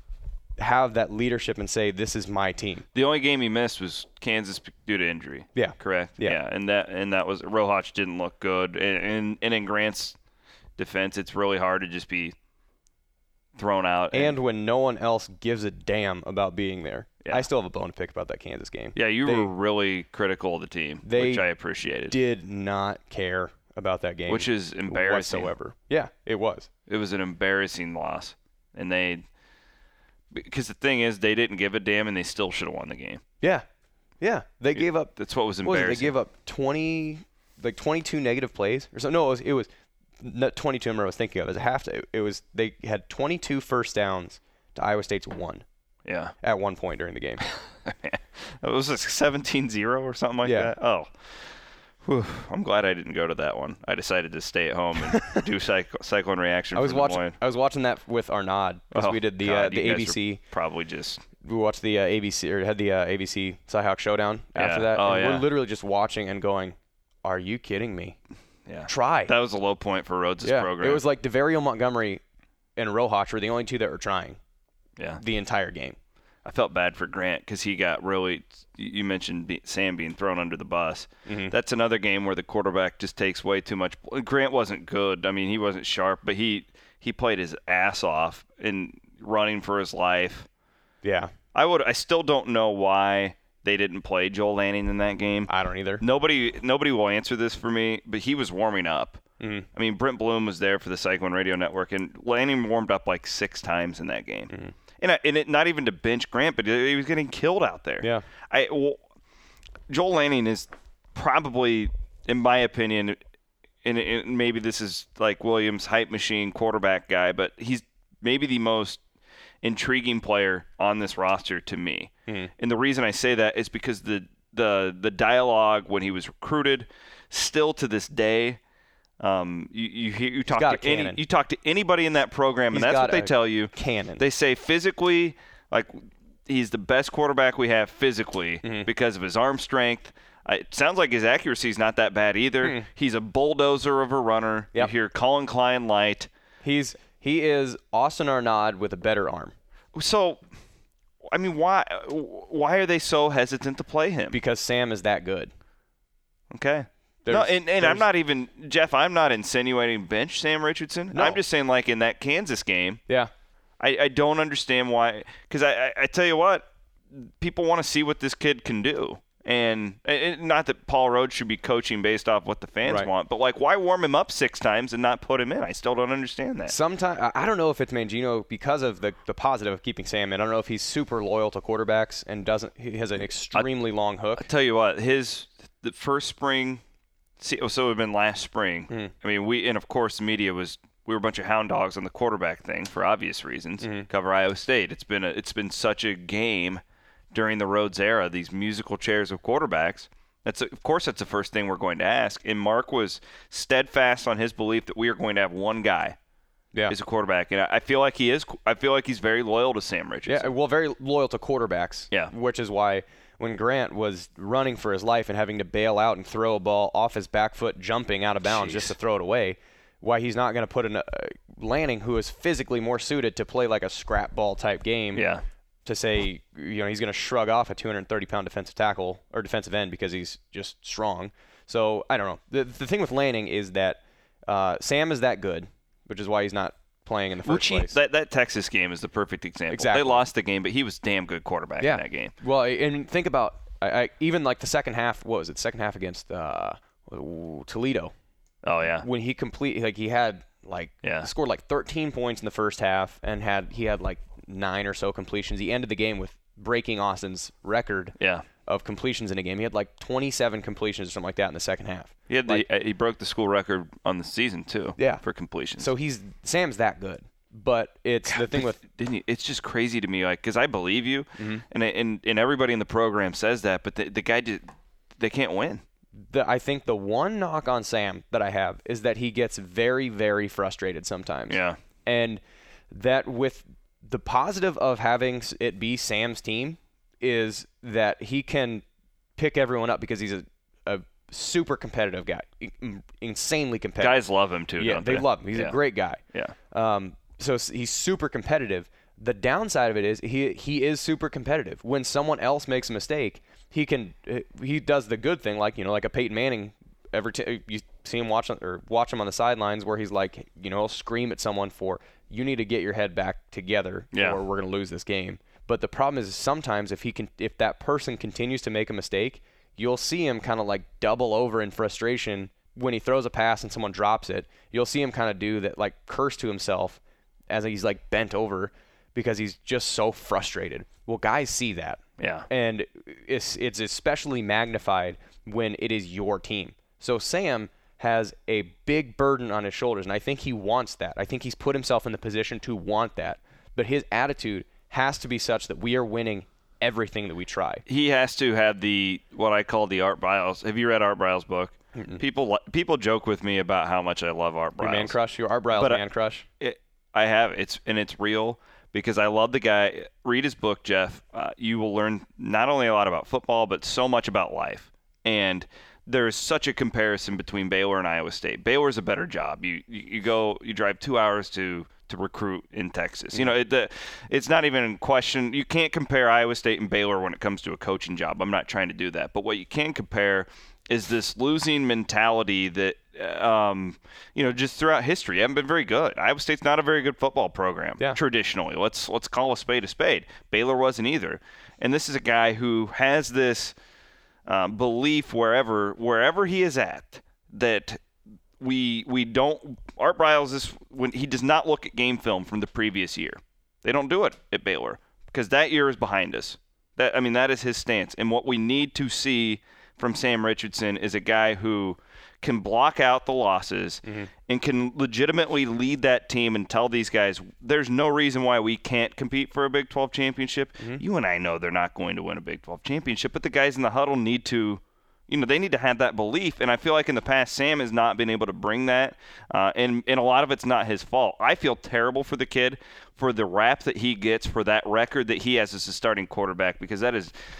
have that leadership and say, this is my team. The only game he missed was Kansas due to injury. Yeah. Correct? Yeah. yeah. And that and that was – Rohach didn't look good. And, and, and in Grant's defense, it's really hard to just be thrown out. And, and when no one else gives a damn about being there. Yeah. I still have a bone to pick about that Kansas game. Yeah, you they, were really critical of the team, they which I appreciated. did not care about that game. Which is embarrassing. Whatsoever. Yeah, it was. It was an embarrassing loss. And they – because the thing is, they didn't give a damn, and they still should have won the game. Yeah, yeah. They it, gave up. That's what was embarrassing. What was it? They gave up twenty, like twenty-two negative plays or something. No, it was it was not twenty-two. I remember I was thinking of as a half. It was they had twenty-two first downs to Iowa State's one. Yeah. At one point during the game. It was like seventeen zero or something like yeah. that. Oh. Whew. I'm glad I didn't go to that one. I decided to stay at home and do cycle, cyclone reaction. I was for watching. I was watching that with Arnaud because oh, we did the God, uh, the A B C. Probably just. We watched the uh, A B C or had the uh, A B C Cyhawk Showdown yeah. after that. Oh, and yeah. We're literally just watching and going, "Are you kidding me?" Yeah. Try. That was a low point for Rhodes' yeah. program. It was like DeVario Montgomery and Rohach were the only two that were trying. Yeah. The entire game. I felt bad for Grant because he got really – you mentioned Sam being thrown under the bus. Mm-hmm. That's another game where the quarterback just takes way too much – Grant wasn't good. I mean, he wasn't sharp, but he, he played his ass off in running for his life. Yeah. I would. I still don't know why they didn't play Joel Lanning in that game. I don't either. Nobody nobody will answer this for me, but he was warming up. Mm-hmm. I mean, Brent Bloom was there for the Cyclone Radio Network, and Lanning warmed up like six times in that game. Mm-hmm. And, I, and it, not even to bench Grant, but he was getting killed out there. Yeah. I well, Joel Lanning is probably, in my opinion, and, and maybe this is like Williams' hype machine quarterback guy, but he's maybe the most intriguing player on this roster to me. Mm-hmm. And the reason I say that is because the the the dialogue when he was recruited, still to this day, um, you you hear you talk to any you talk to anybody in that program, he's and that's what they tell you. Cannon. They say physically, like he's the best quarterback we have physically mm-hmm. because of his arm strength. It sounds like his accuracy is not that bad either. Mm. He's a bulldozer of a runner. Yep. You hear Colin Klein light. He's he is Austin Arnaud with a better arm. So, I mean, why why are they so hesitant to play him? Because Sam is that good. Okay. There's, no, and, and I'm not even Jeff. I'm not insinuating bench Sam Richardson. No. I'm just saying, like in that Kansas game. Yeah. I, I don't understand why. Because I, I I tell you what, people want to see what this kid can do. And, and not that Paul Rhodes should be coaching based off what the fans right. want, but like, why warm him up six times and not put him in? I still don't understand that. Sometimes I don't know if it's Mangino because of the the positive of keeping Sam in. I don't know if he's super loyal to quarterbacks and doesn't. He has an extremely I, long hook. I tell you what, his the first spring, see, so it had been last spring. Mm. I mean, we and of course the media was. We were a bunch of hound dogs on the quarterback thing for obvious reasons. Mm-hmm. Cover Iowa State. It's been a, it's been such a game. During the Rhodes era, these musical chairs of quarterbacks. That's a, of course that's the first thing we're going to ask. And Mark was steadfast on his belief that we are going to have one guy yeah. as a quarterback, and I feel like he is. I feel like he's very loyal to Sam Richardson. Yeah, well, very loyal to quarterbacks. Yeah, which is why when Grant was running for his life and having to bail out and throw a ball off his back foot, jumping out of bounds Jeez. just to throw it away, why he's not going to put in a, uh, Lanning, who is physically more suited to play like a scrap ball type game. Yeah. To say, you know, he's going to shrug off a two hundred thirty pound defensive tackle or defensive end because he's just strong. So, I don't know. The the thing with Lanning is that uh, Sam is that good, which is why he's not playing in the first which he, place. That, that Texas game is the perfect example. Exactly. They lost the game, but he was damn good quarterback yeah. in that game. Well, and think about, I, I, even like the second half, what was it, second half against uh, Toledo. Oh, yeah. When he complete, like he had, like, yeah. scored like thirteen points in the first half and had he had like nine or so completions. He ended the game with breaking Austin's record yeah. of completions in a game. He had like twenty-seven completions or something like that in the second half. He had like, the, uh, he broke the school record on the season too. Yeah. For completions. So he's Sam's that good. But it's God, the thing with didn't he, it's just crazy to me, like, because I believe you, mm-hmm. and and and everybody in the program says that, but the, the guy did, they can't win. The, I think the one knock on Sam that I have is that he gets very, very frustrated sometimes. Yeah. And that with the positive of having it be Sam's team is that he can pick everyone up because he's a, a super competitive guy, insanely competitive. Guys love him too. Yeah, don't they, they love him. He's yeah. a great guy. Yeah. Um. So he's super competitive. The downside of it is he he is super competitive. When someone else makes a mistake, he can he does the good thing, like you know, like a Peyton Manning. Every t- you see him watch or watch him on the sidelines where he's like, you know, he'll scream at someone for, you need to get your head back together, yeah. or we're gonna lose this game. But the problem is sometimes if he can, if that person continues to make a mistake, you'll see him kind of like double over in frustration when he throws a pass and someone drops it. You'll see him kind of do that, like curse to himself as he's like bent over because he's just so frustrated. Well, guys see that. Yeah. And it's it's especially magnified when it is your team. So Sam has a big burden on his shoulders, and I think he wants that. I think he's put himself in the position to want that. But his attitude has to be such that we are winning everything that we try. He has to have the what I call the Art Briles. Have you read Art Briles' book? Mm-mm. People people joke with me about how much I love Art Briles. Your man crush, your Art Briles man I, crush. It, I have it's and it's real because I love the guy. Read his book, Jeff. Uh, you will learn not only a lot about football, but so much about life. And there is such a comparison between Baylor and Iowa State. Baylor's a better job. You you, you go you drive two hours to. to recruit in Texas. You know, it, the, it's not even in question. You can't compare Iowa State and Baylor when it comes to a coaching job. I'm not trying to do that. But what you can compare is this losing mentality that, um, you know, just throughout history haven't been very good. Iowa State's not a very good football program yeah. traditionally. Let's let's call a spade a spade. Baylor wasn't either. And this is a guy who has this um, belief wherever wherever he is at that we we don't Art Briles is when he does not look at game film from the previous year. They don't do it at Baylor because that year is behind us. That I mean that is his stance. And what we need to see from Sam Richardson is a guy who can block out the losses mm-hmm. and can legitimately lead that team and tell these guys there's no reason why we can't compete for a Big twelve championship. Mm-hmm. You and I know they're not going to win a Big twelve championship, but the guys in the huddle need to, you know, they need to have that belief. And I feel like in the past, Sam has not been able to bring that, uh, and, and a lot of it's not his fault. I feel terrible for the kid for the rap that he gets for that record that he has as a starting quarterback, because that is –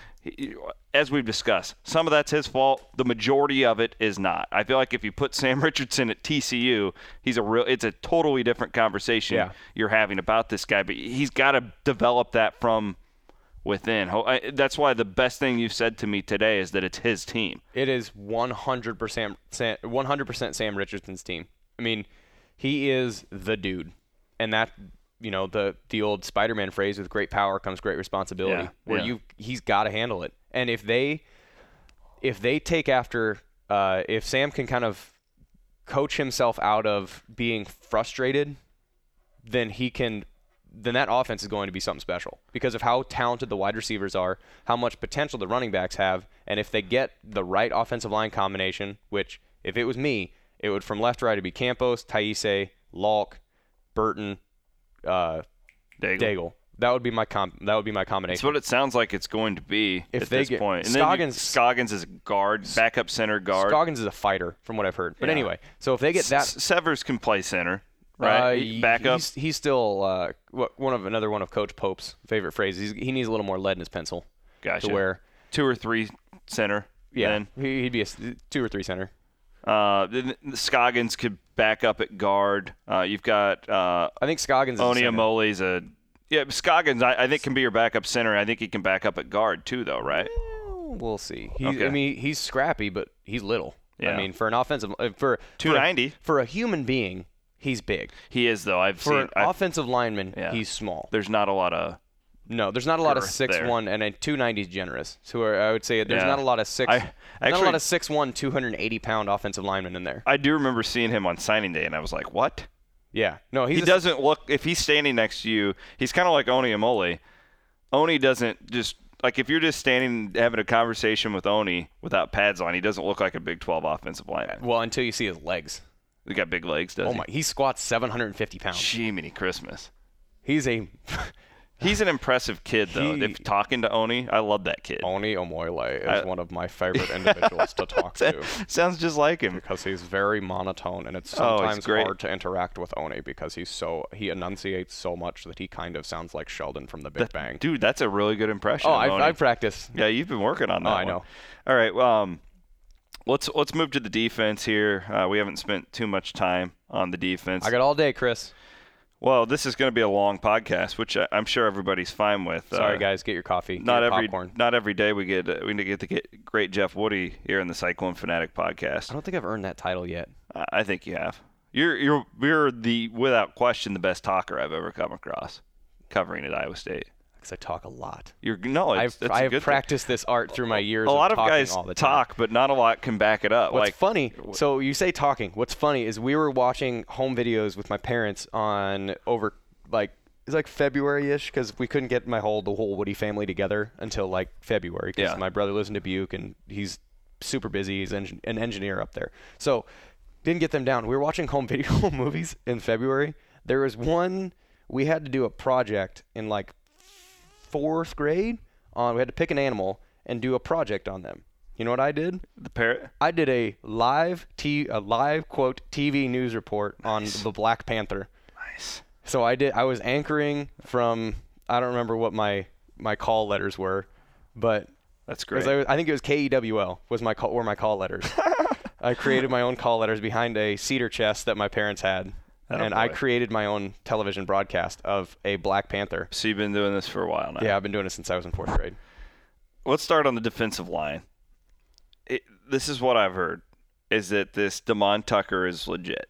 as we've discussed, some of that's his fault. The majority of it is not. I feel like if you put Sam Richardson at T C U, he's a real. It's a totally different conversation yeah. you're having about this guy. But he's got to develop that from within. That's why the best thing you've said to me today is that it's his team. It is one hundred percent one hundred percent Sam Richardson's team. I mean, he is the dude, and that. You know, the the old Spider-Man phrase, with great power comes great responsibility, yeah, where yeah. you he's got to handle it. And if they if they take after uh, if Sam can kind of coach himself out of being frustrated, then he can then that offense is going to be something special because of how talented the wide receivers are, how much potential the running backs have, and if they get the right offensive line combination, which if it was me, it would from left to right to be Campos, Taise, Lalk, Burton, Uh, Daigle. Daigle. That would be my com- That would be my combination. That's what it sounds like it's going to be if at they this get, point. And Scoggins, then you, Scoggins is a guard, backup center guard. Scoggins is a fighter, from what I've heard. But yeah. anyway, so if they get that, S- Severs can play center, right? Uh, backup. He's, he's still uh, one of another one of Coach Pope's favorite phrases. He's, he needs a little more lead in his pencil. Gotcha. To where two or three center. Yeah, then. he'd be a two or three center. Uh, then Scoggins could back up at guard. Uh, you've got uh, I think Scoggins is Oniamole's a yeah. Scoggins I, I think can be your backup center. I think he can back up at guard too, though, right? Well, we'll see. He's, okay. I mean, he's scrappy, but he's little. Yeah. I mean, for an offensive for two ninety for, for a human being, he's big. He is though. I've for seen an I've, offensive lineman, yeah. he's small. There's not a lot of. No, there's not a lot of six one, and a two ninety is generous. So I would say there's yeah. not a lot of six. I, actually, not a lot of six one, two hundred eighty pound offensive linemen in there. I do remember seeing him on signing day, and I was like, "What?" Yeah, no, he's he a, doesn't look. If he's standing next to you, he's kind of like Oniamole. Oni doesn't just like if you're just standing having a conversation with Oni without pads on, he doesn't look like a Big twelve offensive lineman. Well, until you see his legs. He got big legs, does oh he? my! He squats seven hundred fifty pounds. Jiminy Christmas. He's a. He's an impressive kid, though. He, if talking to Oni, I love that kid. Oni Omoile is I, one of my favorite individuals to talk to. Sounds just like him. Because he's very monotone, and it's sometimes oh, hard to interact with Oni because he's so he enunciates so much that he kind of sounds like Sheldon from The Big that, Bang. Dude, that's a really good impression. Oh, of I've, Oni. I've practiced. Yeah, you've been working on that. Oh, one. I know. All right. Well, um, let's let's move to the defense here. Uh, we haven't spent too much time on the defense. I got all day, Chris. Well, this is going to be a long podcast, which I, I'm sure everybody's fine with. Sorry, uh, guys, get your coffee. Not get your every popcorn. not every day we get uh, we get to get great Jeff Woody here in the Cyclone Fanatic podcast. I don't think I've earned that title yet. Uh, I think you have. You're you're you're the without question the best talker I've ever come across, covering at Iowa State. Because I talk a lot. You're no, it's, I've, it's a I've good practiced thing. this art through my years. A of lot of talking guys all the time. talk, but not a lot can back it up. What's like, funny? So you say talking. What's funny is we were watching home videos with my parents on over like it's like February-ish because we couldn't get my whole the whole Woody family together until like February because yeah. my brother lives in Dubuque and he's super busy. He's en- an engineer up there, so didn't get them down. We were watching home video movies in February. There was one we had to do a project in like fourth grade on. We had to pick an animal and do a project on them. You know what I did? The parrot. I did a live t a live quote T V news report nice. on the Black Panther. Nice. So I did. I was anchoring from. I don't remember what my my call letters were, but that's great. I, I think it was K E W L was my call were my call letters. I created my own call letters behind a cedar chest that my parents had. Oh, and boy. I created my own television broadcast of a Black Panther. So you've been doing this for a while now. Yeah, I've been doing it since I was in fourth grade. Let's start on the defensive line. It, this is what I've heard, is that this Damon Tucker is legit.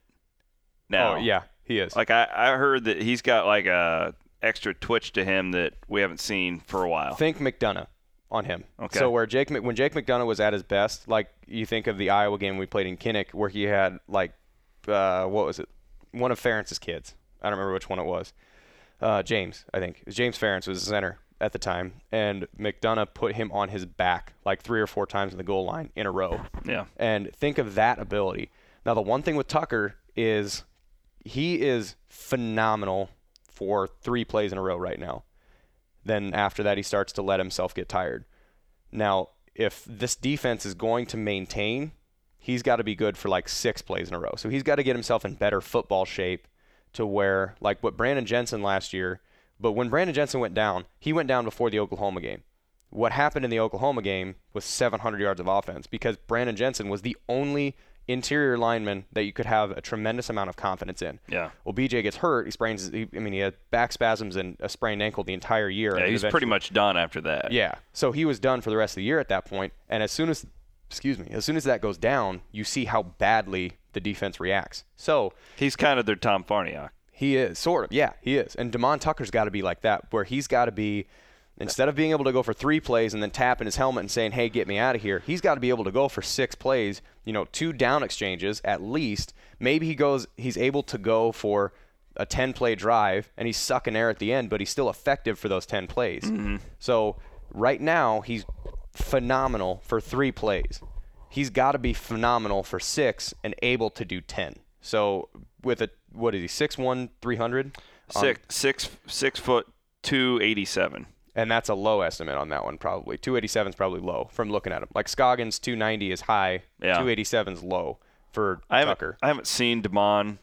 Now, oh, yeah, he is. Like, I, I heard that he's got, like, a extra twitch to him that we haven't seen for a while. Think McDonough on him. Okay. So where Jake, when Jake McDonough was at his best, like you think of the Iowa game we played in Kinnick where he had, like, uh, what was it? One of Ferentz's kids. I don't remember which one it was. Uh, James, I think. It was James Ferentz was the center. at the time, and McDonough put him on his back like three or four times in the goal line in a row. Yeah. And think of that ability. Now, the one thing with Tucker is he is phenomenal for three plays in a row right now. Then after that, he starts to let himself get tired. Now, if this defense is going to maintain, he's got to be good for like six plays in a row. So he's got to get himself in better football shape to where, like what Brandon Jensen last year, but when Brandon Jensen went down, he went down before the Oklahoma game. What happened in the Oklahoma game was seven hundred yards of offense because Brandon Jensen was the only interior lineman that you could have a tremendous amount of confidence in. Yeah. Well, B J gets hurt. He sprains. He, I mean, he had back spasms and a sprained ankle the entire year. Yeah, he's pretty much done after that. Yeah. So he was done for the rest of the year at that point. And as soon as, excuse me, as soon as that goes down, you see how badly the defense reacts. So he's kind of their Tom Farniok. He is, sort of. Yeah, he is. And Damon Tucker's got to be like that, where he's got to be, instead of being able to go for three plays and then tapping his helmet and saying, hey, get me out of here, he's got to be able to go for six plays, you know, two down exchanges at least. Maybe he goes, he's able to go for a ten-play drive, and he's sucking air at the end, but he's still effective for those ten plays. Mm-hmm. So right now, he's phenomenal for three plays. He's got to be phenomenal for six and able to do ten. So with a, what is he, six one, three hundred? Six, um, six, six foot, two eighty-seven. And that's a low estimate on that one, probably. two eighty-seven is probably low from looking at him. Like Scoggins, two ninety is high. Yeah. two eighty-seven is low for I Tucker. I haven't seen Damon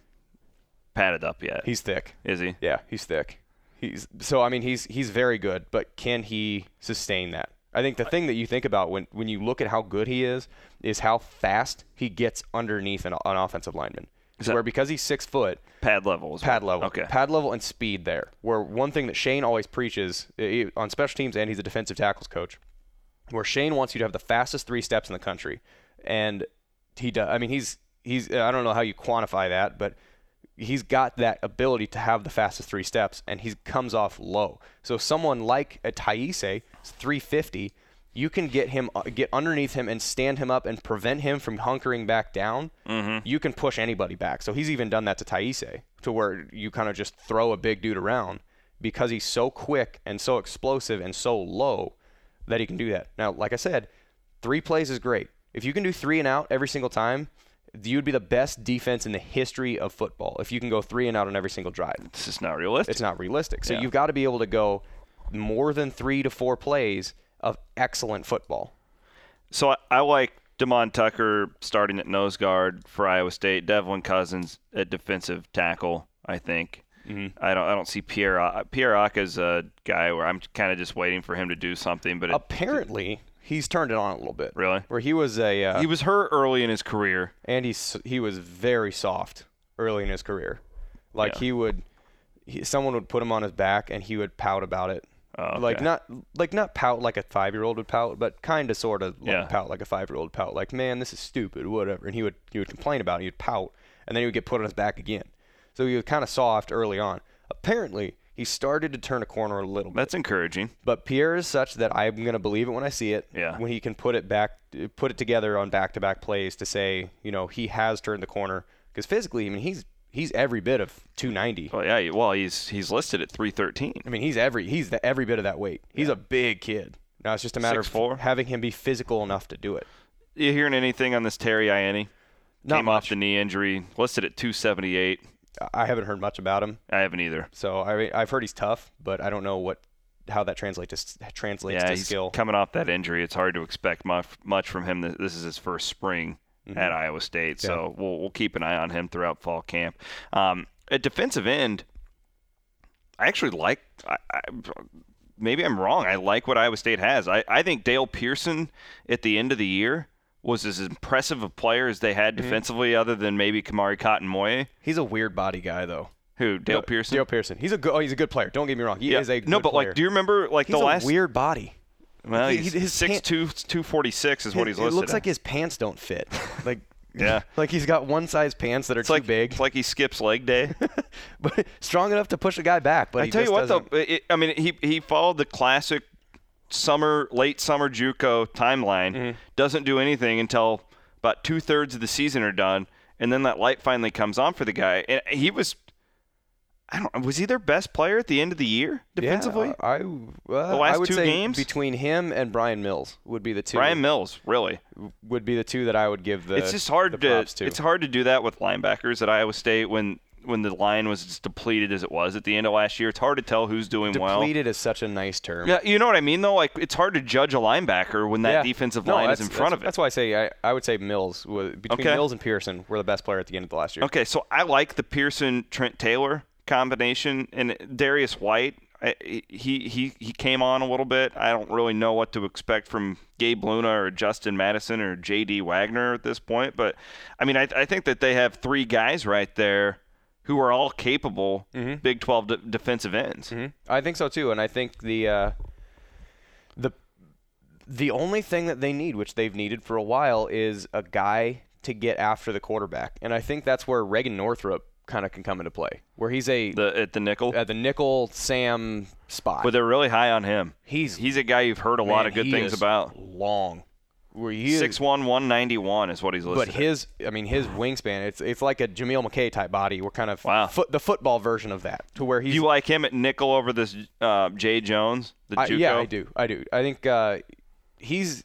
padded up yet. He's thick. Is he? Yeah, he's thick. He's so I mean he's he's very good, but can he sustain that? I think the thing that you think about when, when you look at how good he is is how fast he gets underneath an, an offensive lineman. Where because he's six foot, pad level, is pad what? level, okay, pad level and speed there. Where one thing that Shane always preaches on special teams, and he's a defensive tackles coach, where Shane wants you to have the fastest three steps in the country, and he does. I mean, he's he's I don't know how you quantify that, but he's got that ability to have the fastest three steps, and he comes off low. So someone like a Taise, three fifty. You can get him, get underneath him and stand him up and prevent him from hunkering back down. Mm-hmm. You can push anybody back. So he's even done that to Taise, to where you kind of just throw a big dude around because he's so quick and so explosive and so low that he can do that. Now, like I said, three plays is great. If you can do three and out every single time, you'd be the best defense in the history of football if you can go three and out on every single drive. It's just not realistic. It's not realistic. So yeah. you've got to be able to go more than three to four plays of excellent football. So I, I like Damon Tucker starting at nose guard for Iowa State. Devlin Cousins at defensive tackle, I think. Mm-hmm. I don't I don't see Pierre Pierre Aka's a guy where I'm kind of just waiting for him to do something. But it, apparently he's turned it on a little bit. Really? Where he was a uh, he was hurt early in his career, and he's he was very soft early in his career. Like yeah. he would, he, someone would put him on his back and he would pout about it. Oh, okay. Like not like not pout like a five-year-old would pout, but kind of sort of like yeah. pout like a five-year-old pout. Like, man, this is stupid, whatever. And he would he would complain about it. He'd pout, and then he would get put on his back again. So he was kind of soft early on. Apparently, he started to turn a corner a little bit. That's encouraging. But Pierre is such that I'm going to believe it when I see it. Yeah. When he can put it back, put it together on back-to-back plays to say, you know, he has turned the corner. Because physically, I mean, he's he's every bit of two ninety. Well, yeah. Well, he's he's listed at three thirteen. I mean, he's every he's the, every bit of that weight. He's yeah. a big kid. Now it's just a matter six four. of having him be physical enough to do it. You hearing anything on this Terry Ianni? Not Came much. off the knee injury, listed at two seventy-eight. I haven't heard much about him. I haven't either. So I I've heard he's tough, but I don't know what how that translates to translates yeah, to he's skill. Coming off that injury, it's hard to expect much much from him. This is his first spring Mm-hmm. at Iowa State, so Yeah. we'll we'll keep an eye on him throughout fall camp. Um, at defensive end, I actually like. I, I, maybe I'm wrong. I like what Iowa State has. I, I think Dale Pearson at the end of the year was as impressive a player as they had defensively, mm-hmm. other than maybe Kamari Cotton-Moye. He's a weird body guy, though. Who? Dale Dale Pearson? Dale Pearson. He's a good. Oh, he's a good player. Don't get me wrong. He yeah. is a good no, but player. like, do you remember like he's the a last weird body? Well, He- he's his six two, two forty-six is what he's listed. It looks at. like his pants don't fit. Like Yeah. like he's got one size pants that are it's too like big, It's like he skips leg day. but strong enough to push a guy back. But I he tell just you what, doesn't- though, it, I mean, he he followed the classic summer, late summer JUCO timeline. Mm-hmm. Doesn't do anything until about two thirds of the season are done, and then that light finally comes on for the guy. And he was, I don't. Was he their best player at the end of the year defensively? Yeah, I, uh, the last I would two say games between him and Brian Mills would be the two. Brian Mills, really, would be the two that I would give the. It's just hard the to. props to. It's hard to do that with linebackers at Iowa State when when the line was as depleted as it was at the end of last year. It's hard to tell who's doing depleted well. Depleted is such a nice term. Yeah, you know what I mean though. Like it's hard to judge a linebacker when that yeah. defensive no, line is in front of it. That's why I say I, I would say Mills was, between okay. Mills and Pearson were the best player at the end of the last year. Okay, so I like the Pearson Trent Taylor combination, and Darius White. I, he he he came on a little bit. I don't really know what to expect from Gabe Luna or Justin Madison or J D Wagner at this point, but I mean I I think that they have three guys right there who are all capable mm-hmm. Big twelve de- defensive ends. Mm-hmm. I think so too, and I think the uh, the the only thing that they need, which they've needed for a while, is a guy to get after the quarterback, and I think that's where Reagan Northrup kind of can come into play, where he's a the at the nickel at the nickel Sam spot. But they're really high on him. He's he's a guy you've heard a man, lot of good things about. Long, where he six one, one ninety-one is what he's listed. But his, I mean, his wingspan, it's it's like a Jameel McKay type body. We're kind of wow. foot, the football version of that, to where he's. Do you like him at nickel over this uh, Jay Jones, the I, JUCO? Yeah, I do. I do. I think uh, he's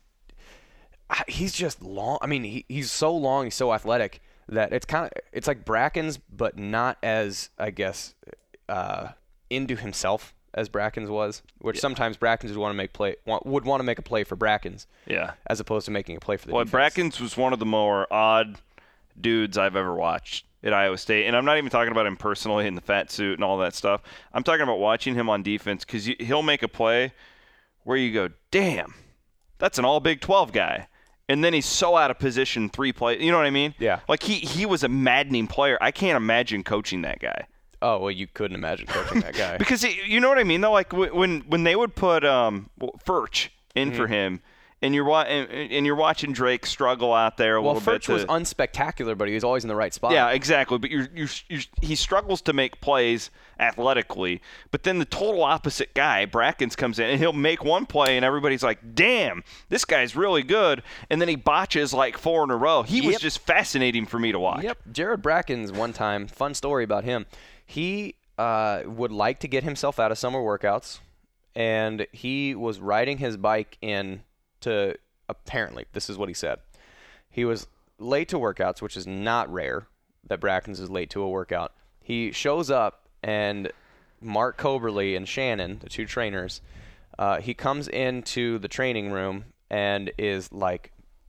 he's just long. I mean, he, he's so long. He's so athletic that it's kind of it's like Brackens, but not as I guess uh, into himself as Brackens was. Which yeah. sometimes Brackens would want to make play want, would want to make a play for Brackens, yeah, as opposed to making a play for the. Well, defense. Brackens was one of the more odd dudes I've ever watched at Iowa State, and I'm not even talking about him personally in the fat suit and all that stuff. I'm talking about watching him on defense because he'll make a play where you go, damn, that's an all Big twelve guy. And then he's so out of position three play. You know what I mean? Yeah. Like he, he was a maddening player. I can't imagine coaching that guy. Oh well, you couldn't imagine coaching that guy. Because he, you know what I mean though. Like when when they would put um Furch in mm-hmm. for him, and you're wa- and, and you're watching Drake struggle out there a well, little Furch bit. Well, Furch was unspectacular, but he was always in the right spot. Yeah, exactly. But you're, you're, you're, he struggles to make plays athletically. But then the total opposite guy, Brackens, comes in and he'll make one play, and everybody's like, "Damn, this guy's really good." And then he botches like four in a row. He yep. was just fascinating for me to watch. Yep, Jared Brackens. One time, fun story about him. He uh, would like to get himself out of summer workouts, and he was riding his bike in to. Apparently, this is what he said. He was late to workouts, which is not rare that Brackens is late to a workout. He shows up, and Mark Coberly and Shannon, the two trainers, uh, he comes into the training room and is like,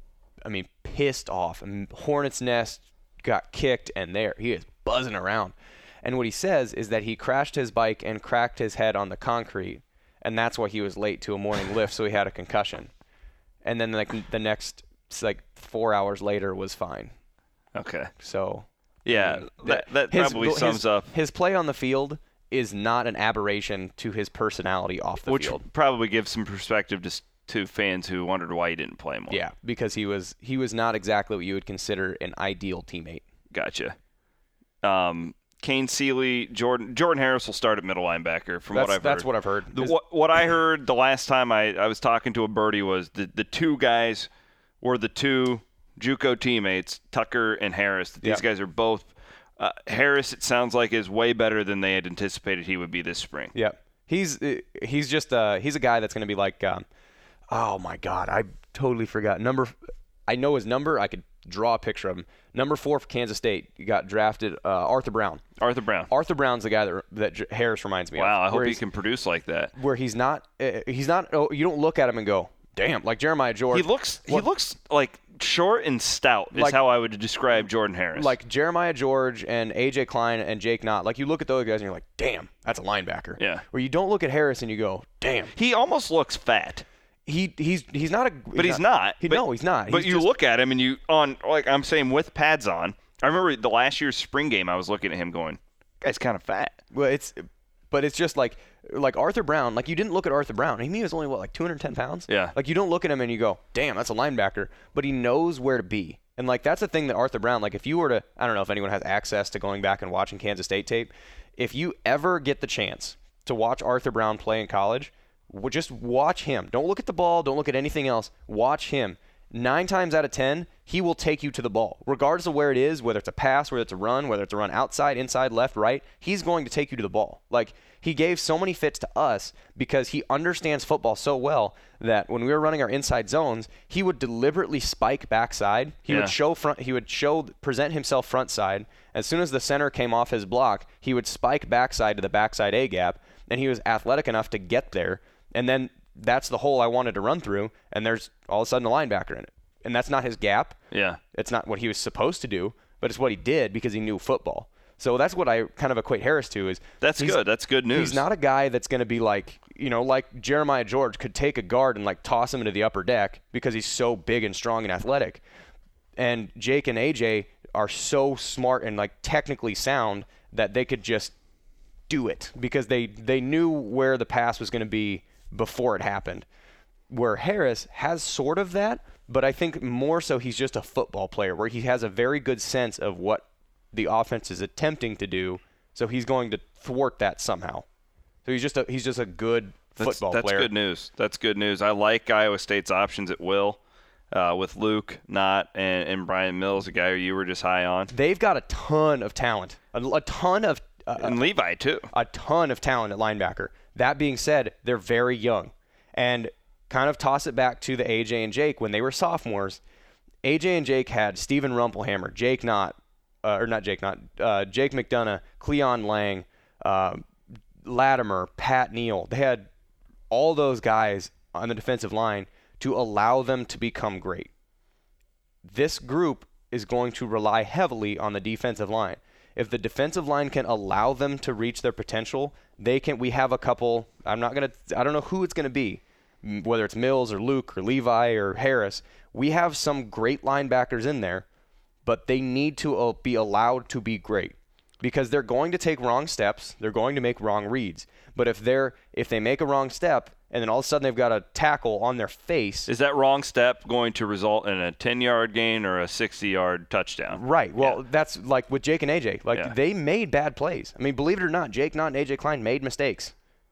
I mean, pissed off. And Hornet's Nest got kicked, and there he is buzzing around. And what he says is that he crashed his bike and cracked his head on the concrete, and that's why he was late to a morning lift, so he had a concussion. And then like the next like four hours later was fine. Okay. So. Yeah, I mean, that that his, probably his, sums up. His play on the field is not an aberration to his personality off the Which field. Which probably gives some perspective to to fans who wondered why he didn't play more. Yeah, because he was he was not exactly what you would consider an ideal teammate. Gotcha. Um. Kane Seeley, Jordan Jordan Harris will start at middle linebacker from that's, what I've that's heard. That's what I've heard. The, what, what I heard the last time I, I was talking to a birdie was the, the two guys were the two JUCO teammates, Tucker and Harris. These yep. guys are both uh, – Harris, it sounds like, is way better than they had anticipated he would be this spring. Yeah. He's he's just uh, – he's a guy that's going to be like um, – oh, my God. I totally forgot. Number – I know his number. I could – draw a picture of him. Number four for Kansas State. You got drafted uh, Arthur Brown. Arthur Brown. Arthur Brown's the guy that that Harris reminds me wow, of. Wow, I hope he can produce like that. Where he's not. Uh, he's not. Oh, you don't look at him and go, "Damn!" Like Jeremiah George. He looks. What, he looks like short and stout. Is like, how I would describe Jordan Harris. Like Jeremiah George and A J Klein and Jake Knott. Like you look at those guys and you're like, "Damn, that's a linebacker." Yeah. Where you don't look at Harris and you go, "Damn." He almost looks fat. He he's he's not a but he's not, not he, but, no he's not but he's you just, look at him and you on like I'm saying with pads on. I remember the last year's spring game I was looking at him going, guy's kind of fat. Well, it's but it's just like like Arthur Brown. Like you didn't look at Arthur Brown. He was only what like two hundred ten pounds. Yeah. Like you don't look at him and you go, damn, that's a linebacker. But he knows where to be. And like that's the thing that Arthur Brown. Like if you were to, I don't know if anyone has access to going back and watching Kansas State tape. If you ever get the chance to watch Arthur Brown play in college. Just watch him. Don't look at the ball. Don't look at anything else. Watch him. nine times out of ten, he will take you to the ball. Regardless of where it is, whether it's a pass, whether it's a run, whether it's a run outside, inside, left, right, he's going to take you to the ball. Like, he gave so many fits to us because he understands football so well that when we were running our inside zones, he would deliberately spike backside. He Yeah. would show front. He would show present himself front side. As soon as the center came off his block, he would spike backside to the backside A gap, and he was athletic enough to get there. And then that's the hole I wanted to run through, and there's all of a sudden a linebacker in it. And that's not his gap. Yeah. It's not what he was supposed to do, but it's what he did because he knew football. So that's what I kind of equate Harris to is That's he's- good. That's good news. He's not a guy that's going to be like, you know, like Jeremiah George could take a guard and like toss him into the upper deck because he's so big and strong and athletic. And Jake and A J are so smart and like technically sound that they could just do it because they, they knew where the pass was going to be before it happened. Where Harris has sort of that, but I think more so he's just a football player where he has a very good sense of what the offense is attempting to do, so he's going to thwart that somehow. So he's just a he's just a good football that's, that's player. That's good news. That's good news. I like Iowa State's options at will uh, with Luke Knott and, and Brian Mills, a guy you were just high on. They've got a ton of talent, a, a ton of uh, and Levi too. A ton of talent at linebacker. That being said, they're very young, and kind of toss it back to the A J and Jake when they were sophomores. A J and Jake had Stephen Rumpelhammer, Jake Knott, uh, or not Jake Knott, uh, Jake McDonough, Cleon Lang, uh, Latimer, Pat Neal. They had all those guys on the defensive line to allow them to become great. This group is going to rely heavily on the defensive line. If the defensive line can allow them to reach their potential, they can. We have a couple. I'm not gonna. I don't know who it's gonna be, whether it's Mills or Luke or Levi or Harris. We have some great linebackers in there, but they need to uh, be allowed to be great because they're going to take wrong steps. They're going to make wrong reads. But if they're if they make a wrong step and then all of a sudden they've got a tackle on their face, is that wrong step going to result in a ten-yard gain or a sixty-yard touchdown? Right. Well, yeah. that's like with Jake and A J. Like yeah. they made bad plays. I mean, believe it or not, Jake Knott and A J Klein made mistakes.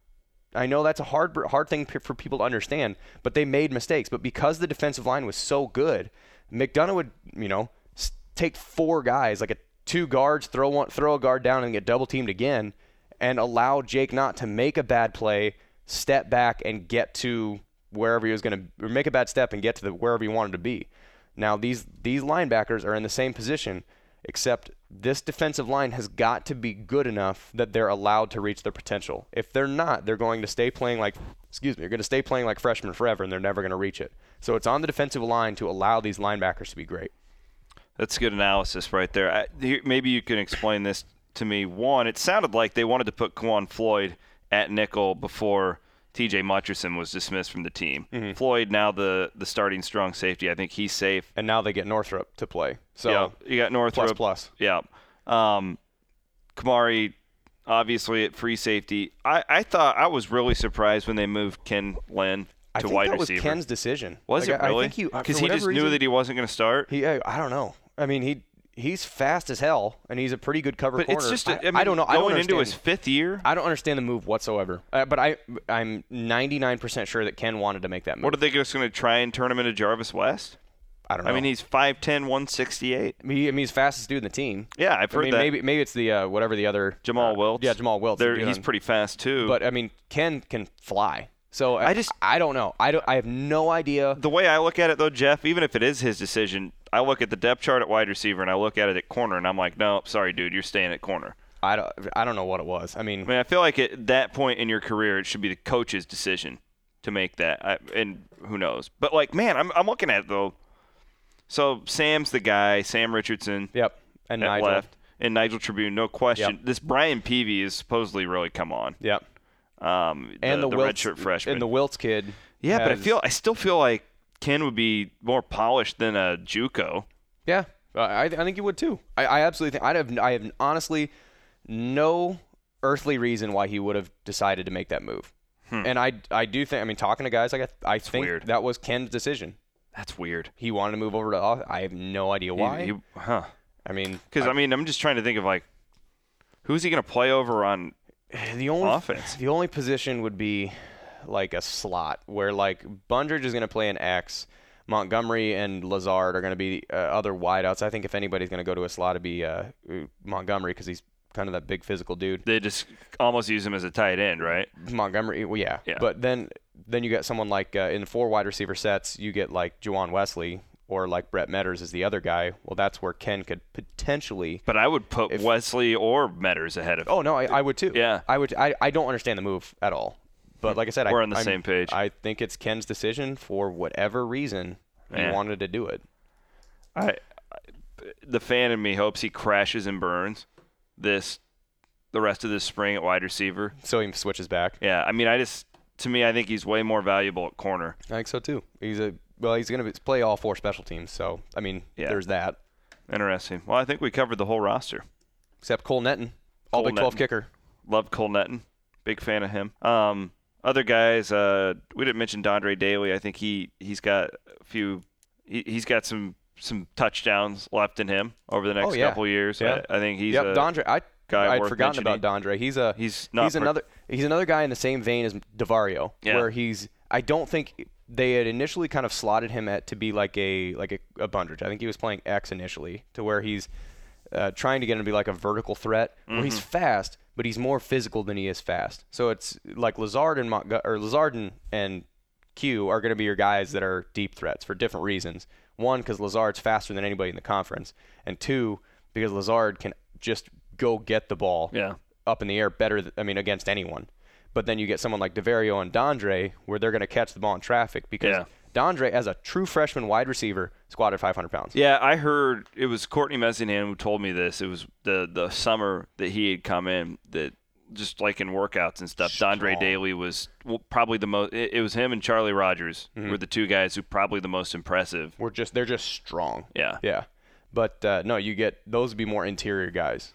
I know that's a hard hard thing p- for people to understand, but they made mistakes. But because the defensive line was so good, McDonough would, you know, s- take four guys, like a two guards, throw one, throw a guard down, and get double teamed again, and allow Jake Knott to make a bad play, step back, and get to wherever he was going to, or make a bad step and get to the wherever he wanted to be. Now these these linebackers are in the same position, except this defensive line has got to be good enough that they're allowed to reach their potential. If they're not, they're going to stay playing like, excuse me, they're going to stay playing like freshmen forever, and they're never going to reach it. So it's on the defensive line to allow these linebackers to be great. That's good analysis right there. I, here, maybe you can explain this to me. One, it sounded like they wanted to put Kwan Floyd at nickel before T J Mutcherson was dismissed from the team. Mm-hmm. Floyd now the the starting strong safety. I think he's safe. And now they get Northrop to play. So yeah, you got Northrop. Plus plus. Yeah. Um, Kamari, obviously at free safety. I, I thought I was really surprised when they moved Ken Lynn to I think wide that was receiver. Ken's decision. Was like, it really? Because he, he just reason, knew that he wasn't going to start. He, I, I don't know. I mean, he he's fast as hell, and he's a pretty good cover but corner. It's just a, I, I, mean, I don't know. Going I don't into understand. his fifth year, I don't understand the move whatsoever. Uh, but I I'm ninety-nine percent sure that Ken wanted to make that move. what are they just going to try and turn him into Jarvis West? I don't know. I mean, he's five ten, one sixty-eight. I mean, he, I mean he's fastest dude in the team. Yeah, I've heard I mean, that. Maybe maybe it's the uh, whatever the other Jamal uh, Wiltz. Yeah, Jamal Wiltz. They're, dude he's on, pretty fast too. But I mean, Ken can fly. So I just I don't know. I don't. I have no idea. The way I look at it though, Jeff, even if it is his decision, I look at the depth chart at wide receiver and I look at it at corner and I'm like, no, sorry, dude, you're staying at corner. I don't. I don't know what it was. I mean, I mean, I feel like at that point in your career, it should be the coach's decision to make that. I, and who knows? But like, man, I'm I'm looking at it though. So Sam's the guy, Sam Richardson. Yep. And at Nigel. left, and Nigel Tribune, no question. Yep. This Brian Peavy is supposedly really come on. Yep. Um, the, and the, the Wiltz, redshirt freshman. And the Wiltz kid. Yeah, has, but I feel I still feel like Ken would be more polished than a JUCO. Yeah, I I think you would too. I, I absolutely think I have I have honestly no earthly reason why he would have decided to make that move. Hmm. And I I do think I mean talking to guys like I, I think weird. that was Ken's decision. That's weird. He wanted to move over to. I have no idea why. He, he, huh? I mean, because I, I mean I'm just trying to think of like who's he going to play over on the only offense? The only position would be like a slot where like Bundridge is going to play an X. Montgomery and Lazard are going to be uh, other wideouts. I think if anybody's going to go to a slot, it'd be uh, Montgomery because he's kind of that big physical dude. They just almost use him as a tight end, right? Montgomery, well, yeah. yeah. But then then you get someone like uh, in the four wide receiver sets, you get like Juwan Wesley or like Brett Metters is the other guy. Well, that's where Ken could potentially. But I would put if, Wesley or Metters ahead of. Oh no, I, I would too. Yeah, I would. I, I don't understand the move at all. But like I said, we're I, on the I'm, same page. I think it's Ken's decision for whatever reason he Man. wanted to do it. I, I, the fan in me hopes he crashes and burns this, the rest of this spring at wide receiver. So he switches back. Yeah, I mean, I just to me, I think he's way more valuable at corner. I think so too. He's a well, he's going to play all four special teams. So I mean, yeah. there's that. Interesting. Well, I think we covered the whole roster. Except Cole Netton, all Big twelve kicker. Love Cole Netton. Big fan of him. Um, other guys, uh, we didn't mention Dondre Daly. I think he he's got a few. He, he's got some some touchdowns left in him over the next oh, yeah. couple years. Yeah. I, I think he's yep, a Dondre. I guy I'd worth forgotten mentioning. about Dondre. He's a he's not he's another he's another guy in the same vein as DeVario, yeah. where he's. I don't think they had initially kind of slotted him at to be like a like a, a Bundridge. I think he was playing X initially, to where he's uh, trying to get him to be like a vertical threat. Where mm-hmm. he's fast, but he's more physical than he is fast. So it's like Lazard and Montgo- or Lazard and, and Q are going to be your guys that are deep threats for different reasons. One, because Lazard's faster than anybody in the conference, and two, because Lazard can just go get the ball yeah. up in the air better. Th- I mean, against anyone. But then you get someone like DeVario and Dondre, where they're going to catch the ball in traffic because yeah. Dondre, as a true freshman wide receiver, squatted five hundred pounds. Yeah, I heard it was Courtney Messingham who told me this. It was the the summer that he had come in, that just like in workouts and stuff, Strong. Dondre Daly was probably the most. It, it was him and Charlie Rogers mm-hmm. were the two guys who probably the most impressive. We're just they're just strong. Yeah, yeah. But uh, no, you get those would be more interior guys.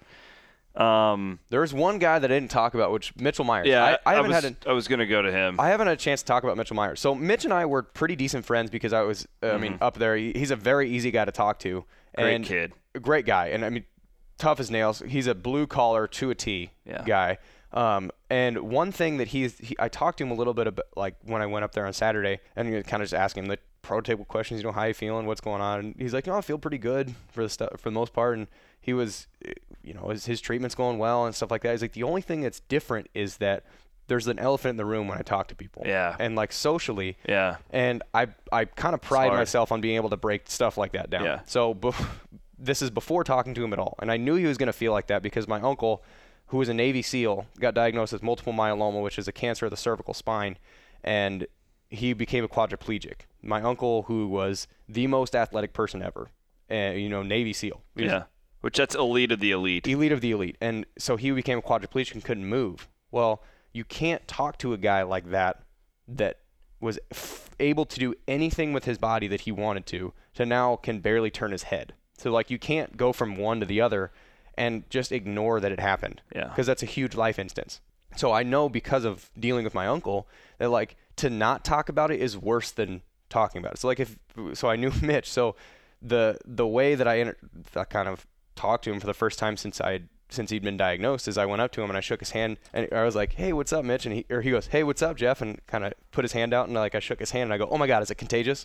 Um, There's one guy that I didn't talk about, which Mitchell Myers. Yeah, I, I haven't I was, had. A, I was going to go to him. I haven't had a chance to talk about Mitchell Myers. So Mitch and I were pretty decent friends because I was, uh, mm-hmm. I mean, up there. He, he's a very easy guy to talk to. Great and kid. A great guy, and I mean, tough as nails. He's a blue collar to a T yeah. guy. Um, and one thing that he's, he, I talked to him a little bit about, like when I went up there on Saturday, and you kind of just asking him the prototypical questions. You know, how you feeling? What's going on? And he's like, no, I feel pretty good for the stuff for the most part. And he was, you know, his, his treatment's going well and stuff like that. He's like, the only thing that's different is that there's an elephant in the room when I talk to people. Yeah. And like socially. Yeah. And I I kind of pride myself on being able to break stuff like that down. Yeah. So bef- this is before talking to him at all. And I knew he was going to feel like that because my uncle, who was a Navy SEAL, got diagnosed with multiple myeloma, which is a cancer of the cervical spine. And he became a quadriplegic. My uncle, who was the most athletic person ever, uh, you know, Navy SEAL. He yeah. Which that's elite of the elite. Elite of the elite. And so he became a quadriplegic and couldn't move. Well, you can't talk to a guy like that that was f- able to do anything with his body that he wanted to, to now can barely turn his head. So, like, you can't go from one to the other and just ignore that it happened. Yeah. Because that's a huge life instance. So I know because of dealing with my uncle that, like, to not talk about it is worse than talking about it. So, like, if so I knew Mitch. So the the way that I, inter- I kind of talked to him for the first time since I since he'd been diagnosed is I went up to him and I shook his hand and I was like, hey, what's up, Mitch? And he or he goes, hey, what's up, Jeff? And kind of put his hand out and like I shook his hand and I go, oh my God, is it contagious?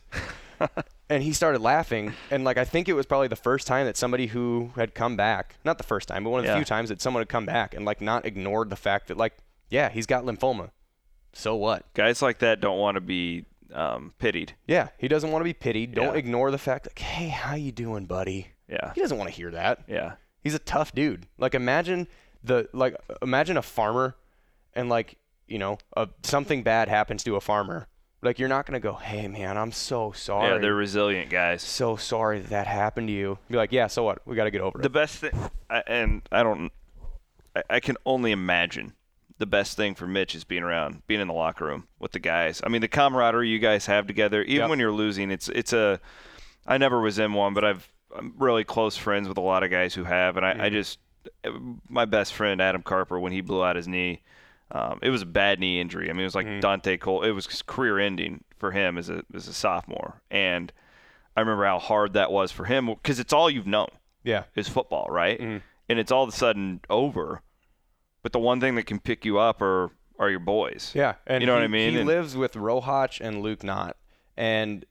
And he started laughing. And like I think it was probably the first time that somebody who had come back, not the first time, but one of the yeah. few times that someone had come back and like not ignored the fact that like, yeah, he's got lymphoma. So what? Guys like that don't want to be um, pitied. Yeah, he doesn't want to be pitied. Don't yeah. ignore the fact like, hey, how you doing, buddy? Yeah. He doesn't want to hear that. Yeah. He's a tough dude. Like imagine the like imagine a farmer and like, you know, a, something bad happens to a farmer. Like you're not going to go, "Hey man, I'm so sorry." Yeah, they're resilient guys. So sorry that that happened to you. Be like, "Yeah, so what? We got to get over it." The best thing I, and I don't I, I can only imagine the best thing for Mitch is being around, being in the locker room with the guys. I mean, the camaraderie you guys have together, even yep. when you're losing, it's it's a I never was in one, but I've I'm really close friends with a lot of guys who have, and I, mm-hmm. I just my best friend Adam Carper, when he blew out his knee, um, it was a bad knee injury. I mean, it was like mm-hmm. Dante Cole. It was career ending for him as a as a sophomore, and I remember how hard that was for him because it's all you've known. Yeah, is football, right? Mm-hmm. And it's all of a sudden over. But the one thing that can pick you up are are your boys. Yeah, and you know he, what I mean. He and, lives with Rohach and Luke Knott, and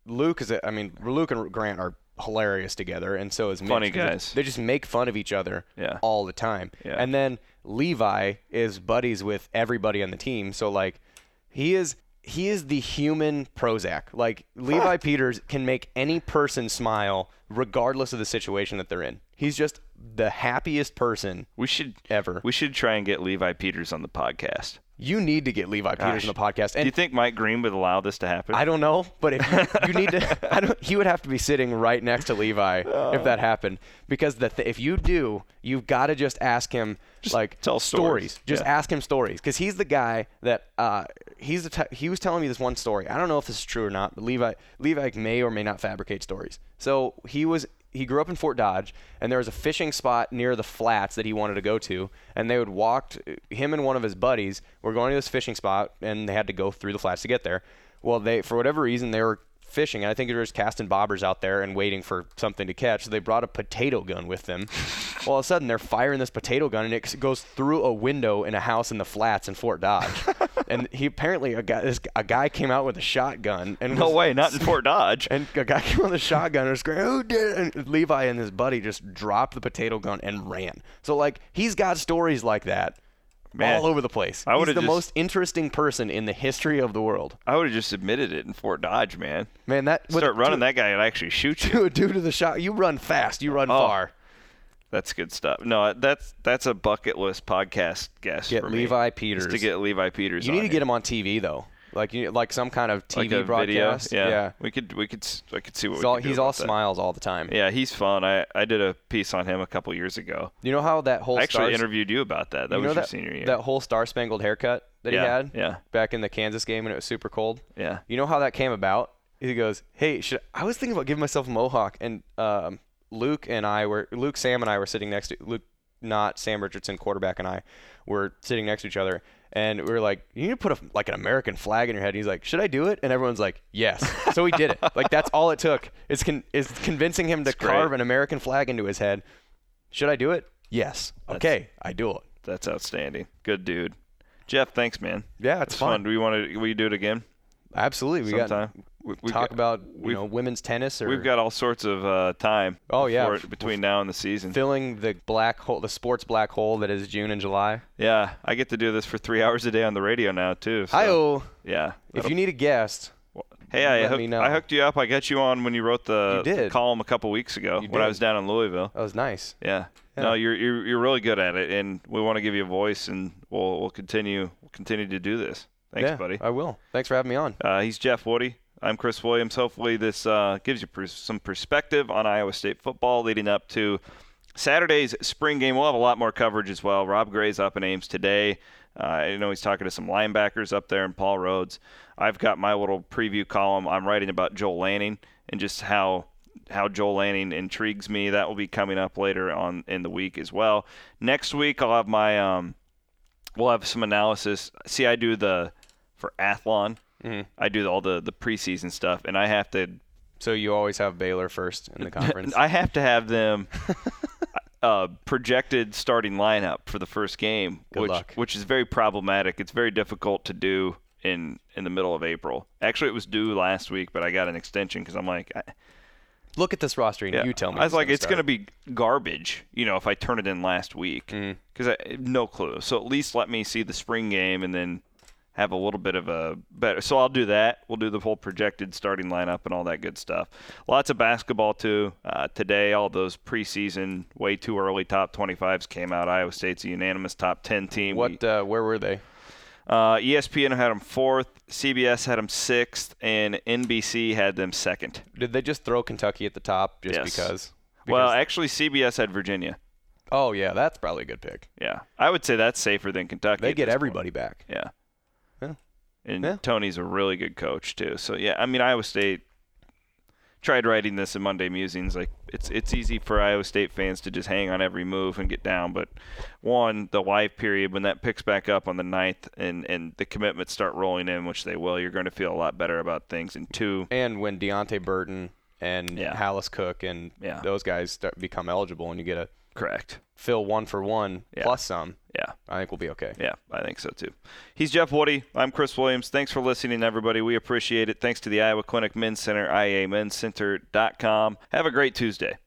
Luke is, a, I mean, Luke and Grant are hilarious together, and so is Mitch. Funny guys. They just make fun of each other yeah. all the time. Yeah. And then Levi is buddies with everybody on the team, so like he is he is the human Prozac. Like Levi Peters can make any person smile regardless of the situation that they're in. He's just the happiest person we should ever. We should try and get Levi Peters on the podcast. You need to get Levi Peters Gosh. on the podcast. And do you think Mike Green would allow this to happen? I don't know, but if you, you need to, I don't. He would have to be sitting right next to Levi uh, if that happened. Because the th- if you do, you've got to just ask him just like tell stories. Just yeah. ask him stories, because he's the guy that uh, he's the t- he was telling me this one story. I don't know if this is true or not, but Levi Levi may or may not fabricate stories. So he was. He grew up in Fort Dodge, and there was a fishing spot near the flats that he wanted to go to, and they would walk, t- him and one of his buddies were going to this fishing spot, and they had to go through the flats to get there. Well, they, for whatever reason, they were fishing, and I think they were just casting bobbers out there and waiting for something to catch, so they brought a potato gun with them. Well, all of a sudden, they're firing this potato gun, and it goes through a window in a house in the flats in Fort Dodge. And he apparently, a guy, this, a guy came out with a shotgun. And no was, way, not in Fort Dodge. And a guy came out with a shotgun and was screaming, "Who did it?" And Levi and his buddy just dropped the potato gun and ran. So, like, he's got stories like that. Man, all over the place. I He's the just, most interesting person in the history of the world. I would have just admitted it in Fort Dodge, man. Man, that start running due, that guy and actually shoot you. Dude, due to the shot, you run fast, you run oh, far. That's good stuff. No, that's that's a bucket list podcast guest. Get for Levi me, Peters. Just to get Levi Peters. You need on to here. get him on T V though. Like you, like some kind of T V like a broadcast. Video. Yeah. yeah, we could, we could, I could see what he's we all, could do He's all about that. smiles all the time. Yeah, he's fun. I, I did a piece on him a couple years ago. You know how that whole I actually stars, interviewed you about that. That you was know your that, senior year. That whole Star Spangled haircut that yeah, he had. Yeah. Back in the Kansas game when it was super cold. Yeah. You know how that came about? He goes, "Hey, should I, I was thinking about giving myself a mohawk," and um, Luke and I were Luke, Sam, and I were sitting next to Luke. Not Sam Richardson, quarterback, and I were sitting next to each other, and we were like, "You need to put a, like an American flag in your head." And he's like, "Should I do it?" And everyone's like, "Yes." So we did it. Like that's all it took. Is con- is convincing him to That's carve great. an American flag into his head. Should I do it? Yes. That's, okay, I do it. That's outstanding. Good dude. Jeff, thanks, man. Yeah, it's It's fun. fun. Do we want to? Will you do it again? Absolutely. We Sometime. got We, we've talk got, about you we've- know women's tennis or We've got all sorts of uh, time. Oh, yeah. before- between now and the season. filling the black hole, the sports black hole that is June and July. Yeah, I get to do this for three hours a day on the radio now too. So, Hi-oh. yeah. If you need a guest, Hey, I let hooked, me know. I hooked you up. I got you on when you wrote the, You the did. column a couple weeks ago You when I did. was down in Louisville. that was nice. Yeah. Yeah. No, you're, you're you're really good at it, and we want to give you a voice, and we'll we'll continue we'll continue to do this. Thanks, yeah, buddy. I will. Thanks for having me on. Uh, he's Jeff Woody. I'm Chris Williams. Hopefully, this uh, gives you pers- some perspective on Iowa State football leading up to Saturday's spring game. We'll have a lot more coverage as well. Rob Gray's up in Ames today. Uh, I know he's talking to some linebackers up there and Paul Rhodes. I've got my little preview column. I'm writing about Joel Lanning and just how how Joel Lanning intrigues me. That will be coming up later on in the week as well. Next week, I'll have my um, we'll have some analysis. See, I do the for Athlon. Mm-hmm. I do all the the preseason stuff, and I have to. So you always have Baylor first in the conference. I have to have them uh, projected starting lineup for the first game, Good which luck. which is very problematic. It's very difficult to do in in the middle of April. Actually, it was due last week, but I got an extension because I'm like, I, Look at this roster and yeah. you tell me. I was like, it's going to be. be garbage, you know, if I turn it in last week because Mhm. I no clue. So at least let me see the spring game and then have a little bit of a better. So I'll do that. We'll do the whole projected starting lineup and all that good stuff. Lots of basketball too. Uh, today, all those preseason way too early top twenty-fives came out. Iowa State's a unanimous top ten team. What? We, Uh, where were they? uh, E S P N had them fourth, C B S had them sixth, and N B C had them second. Did they just throw Kentucky at the top just Yes. because? Well, Because- actually, C B S had Virginia. oh yeah, that's probably a good pick. Yeah, I would say that's safer than Kentucky. They at get this point. everybody back. Yeah. Yeah. And Yeah. Tony's a really good coach too. So yeah, I mean Iowa State tried writing this in Monday Musings. Like it's it's easy for Iowa State fans to just hang on every move and get down. But one, the live period, when that picks back up on the ninth and, and the commitments start rolling in, which they will, you're going to feel a lot better about things. And two, And when Deontay Burton and Yeah. Hallis Cook and Yeah. those guys start become eligible, and you get a Correct. fill one for one Yeah. plus some, Yeah. I think we'll be okay. Yeah, I think so too. He's Jeff Woody. I'm Chris Williams. Thanks for listening, everybody. We appreciate it. Thanks to the Iowa Clinic Men's Center, I A men's center dot com. Have a great Tuesday.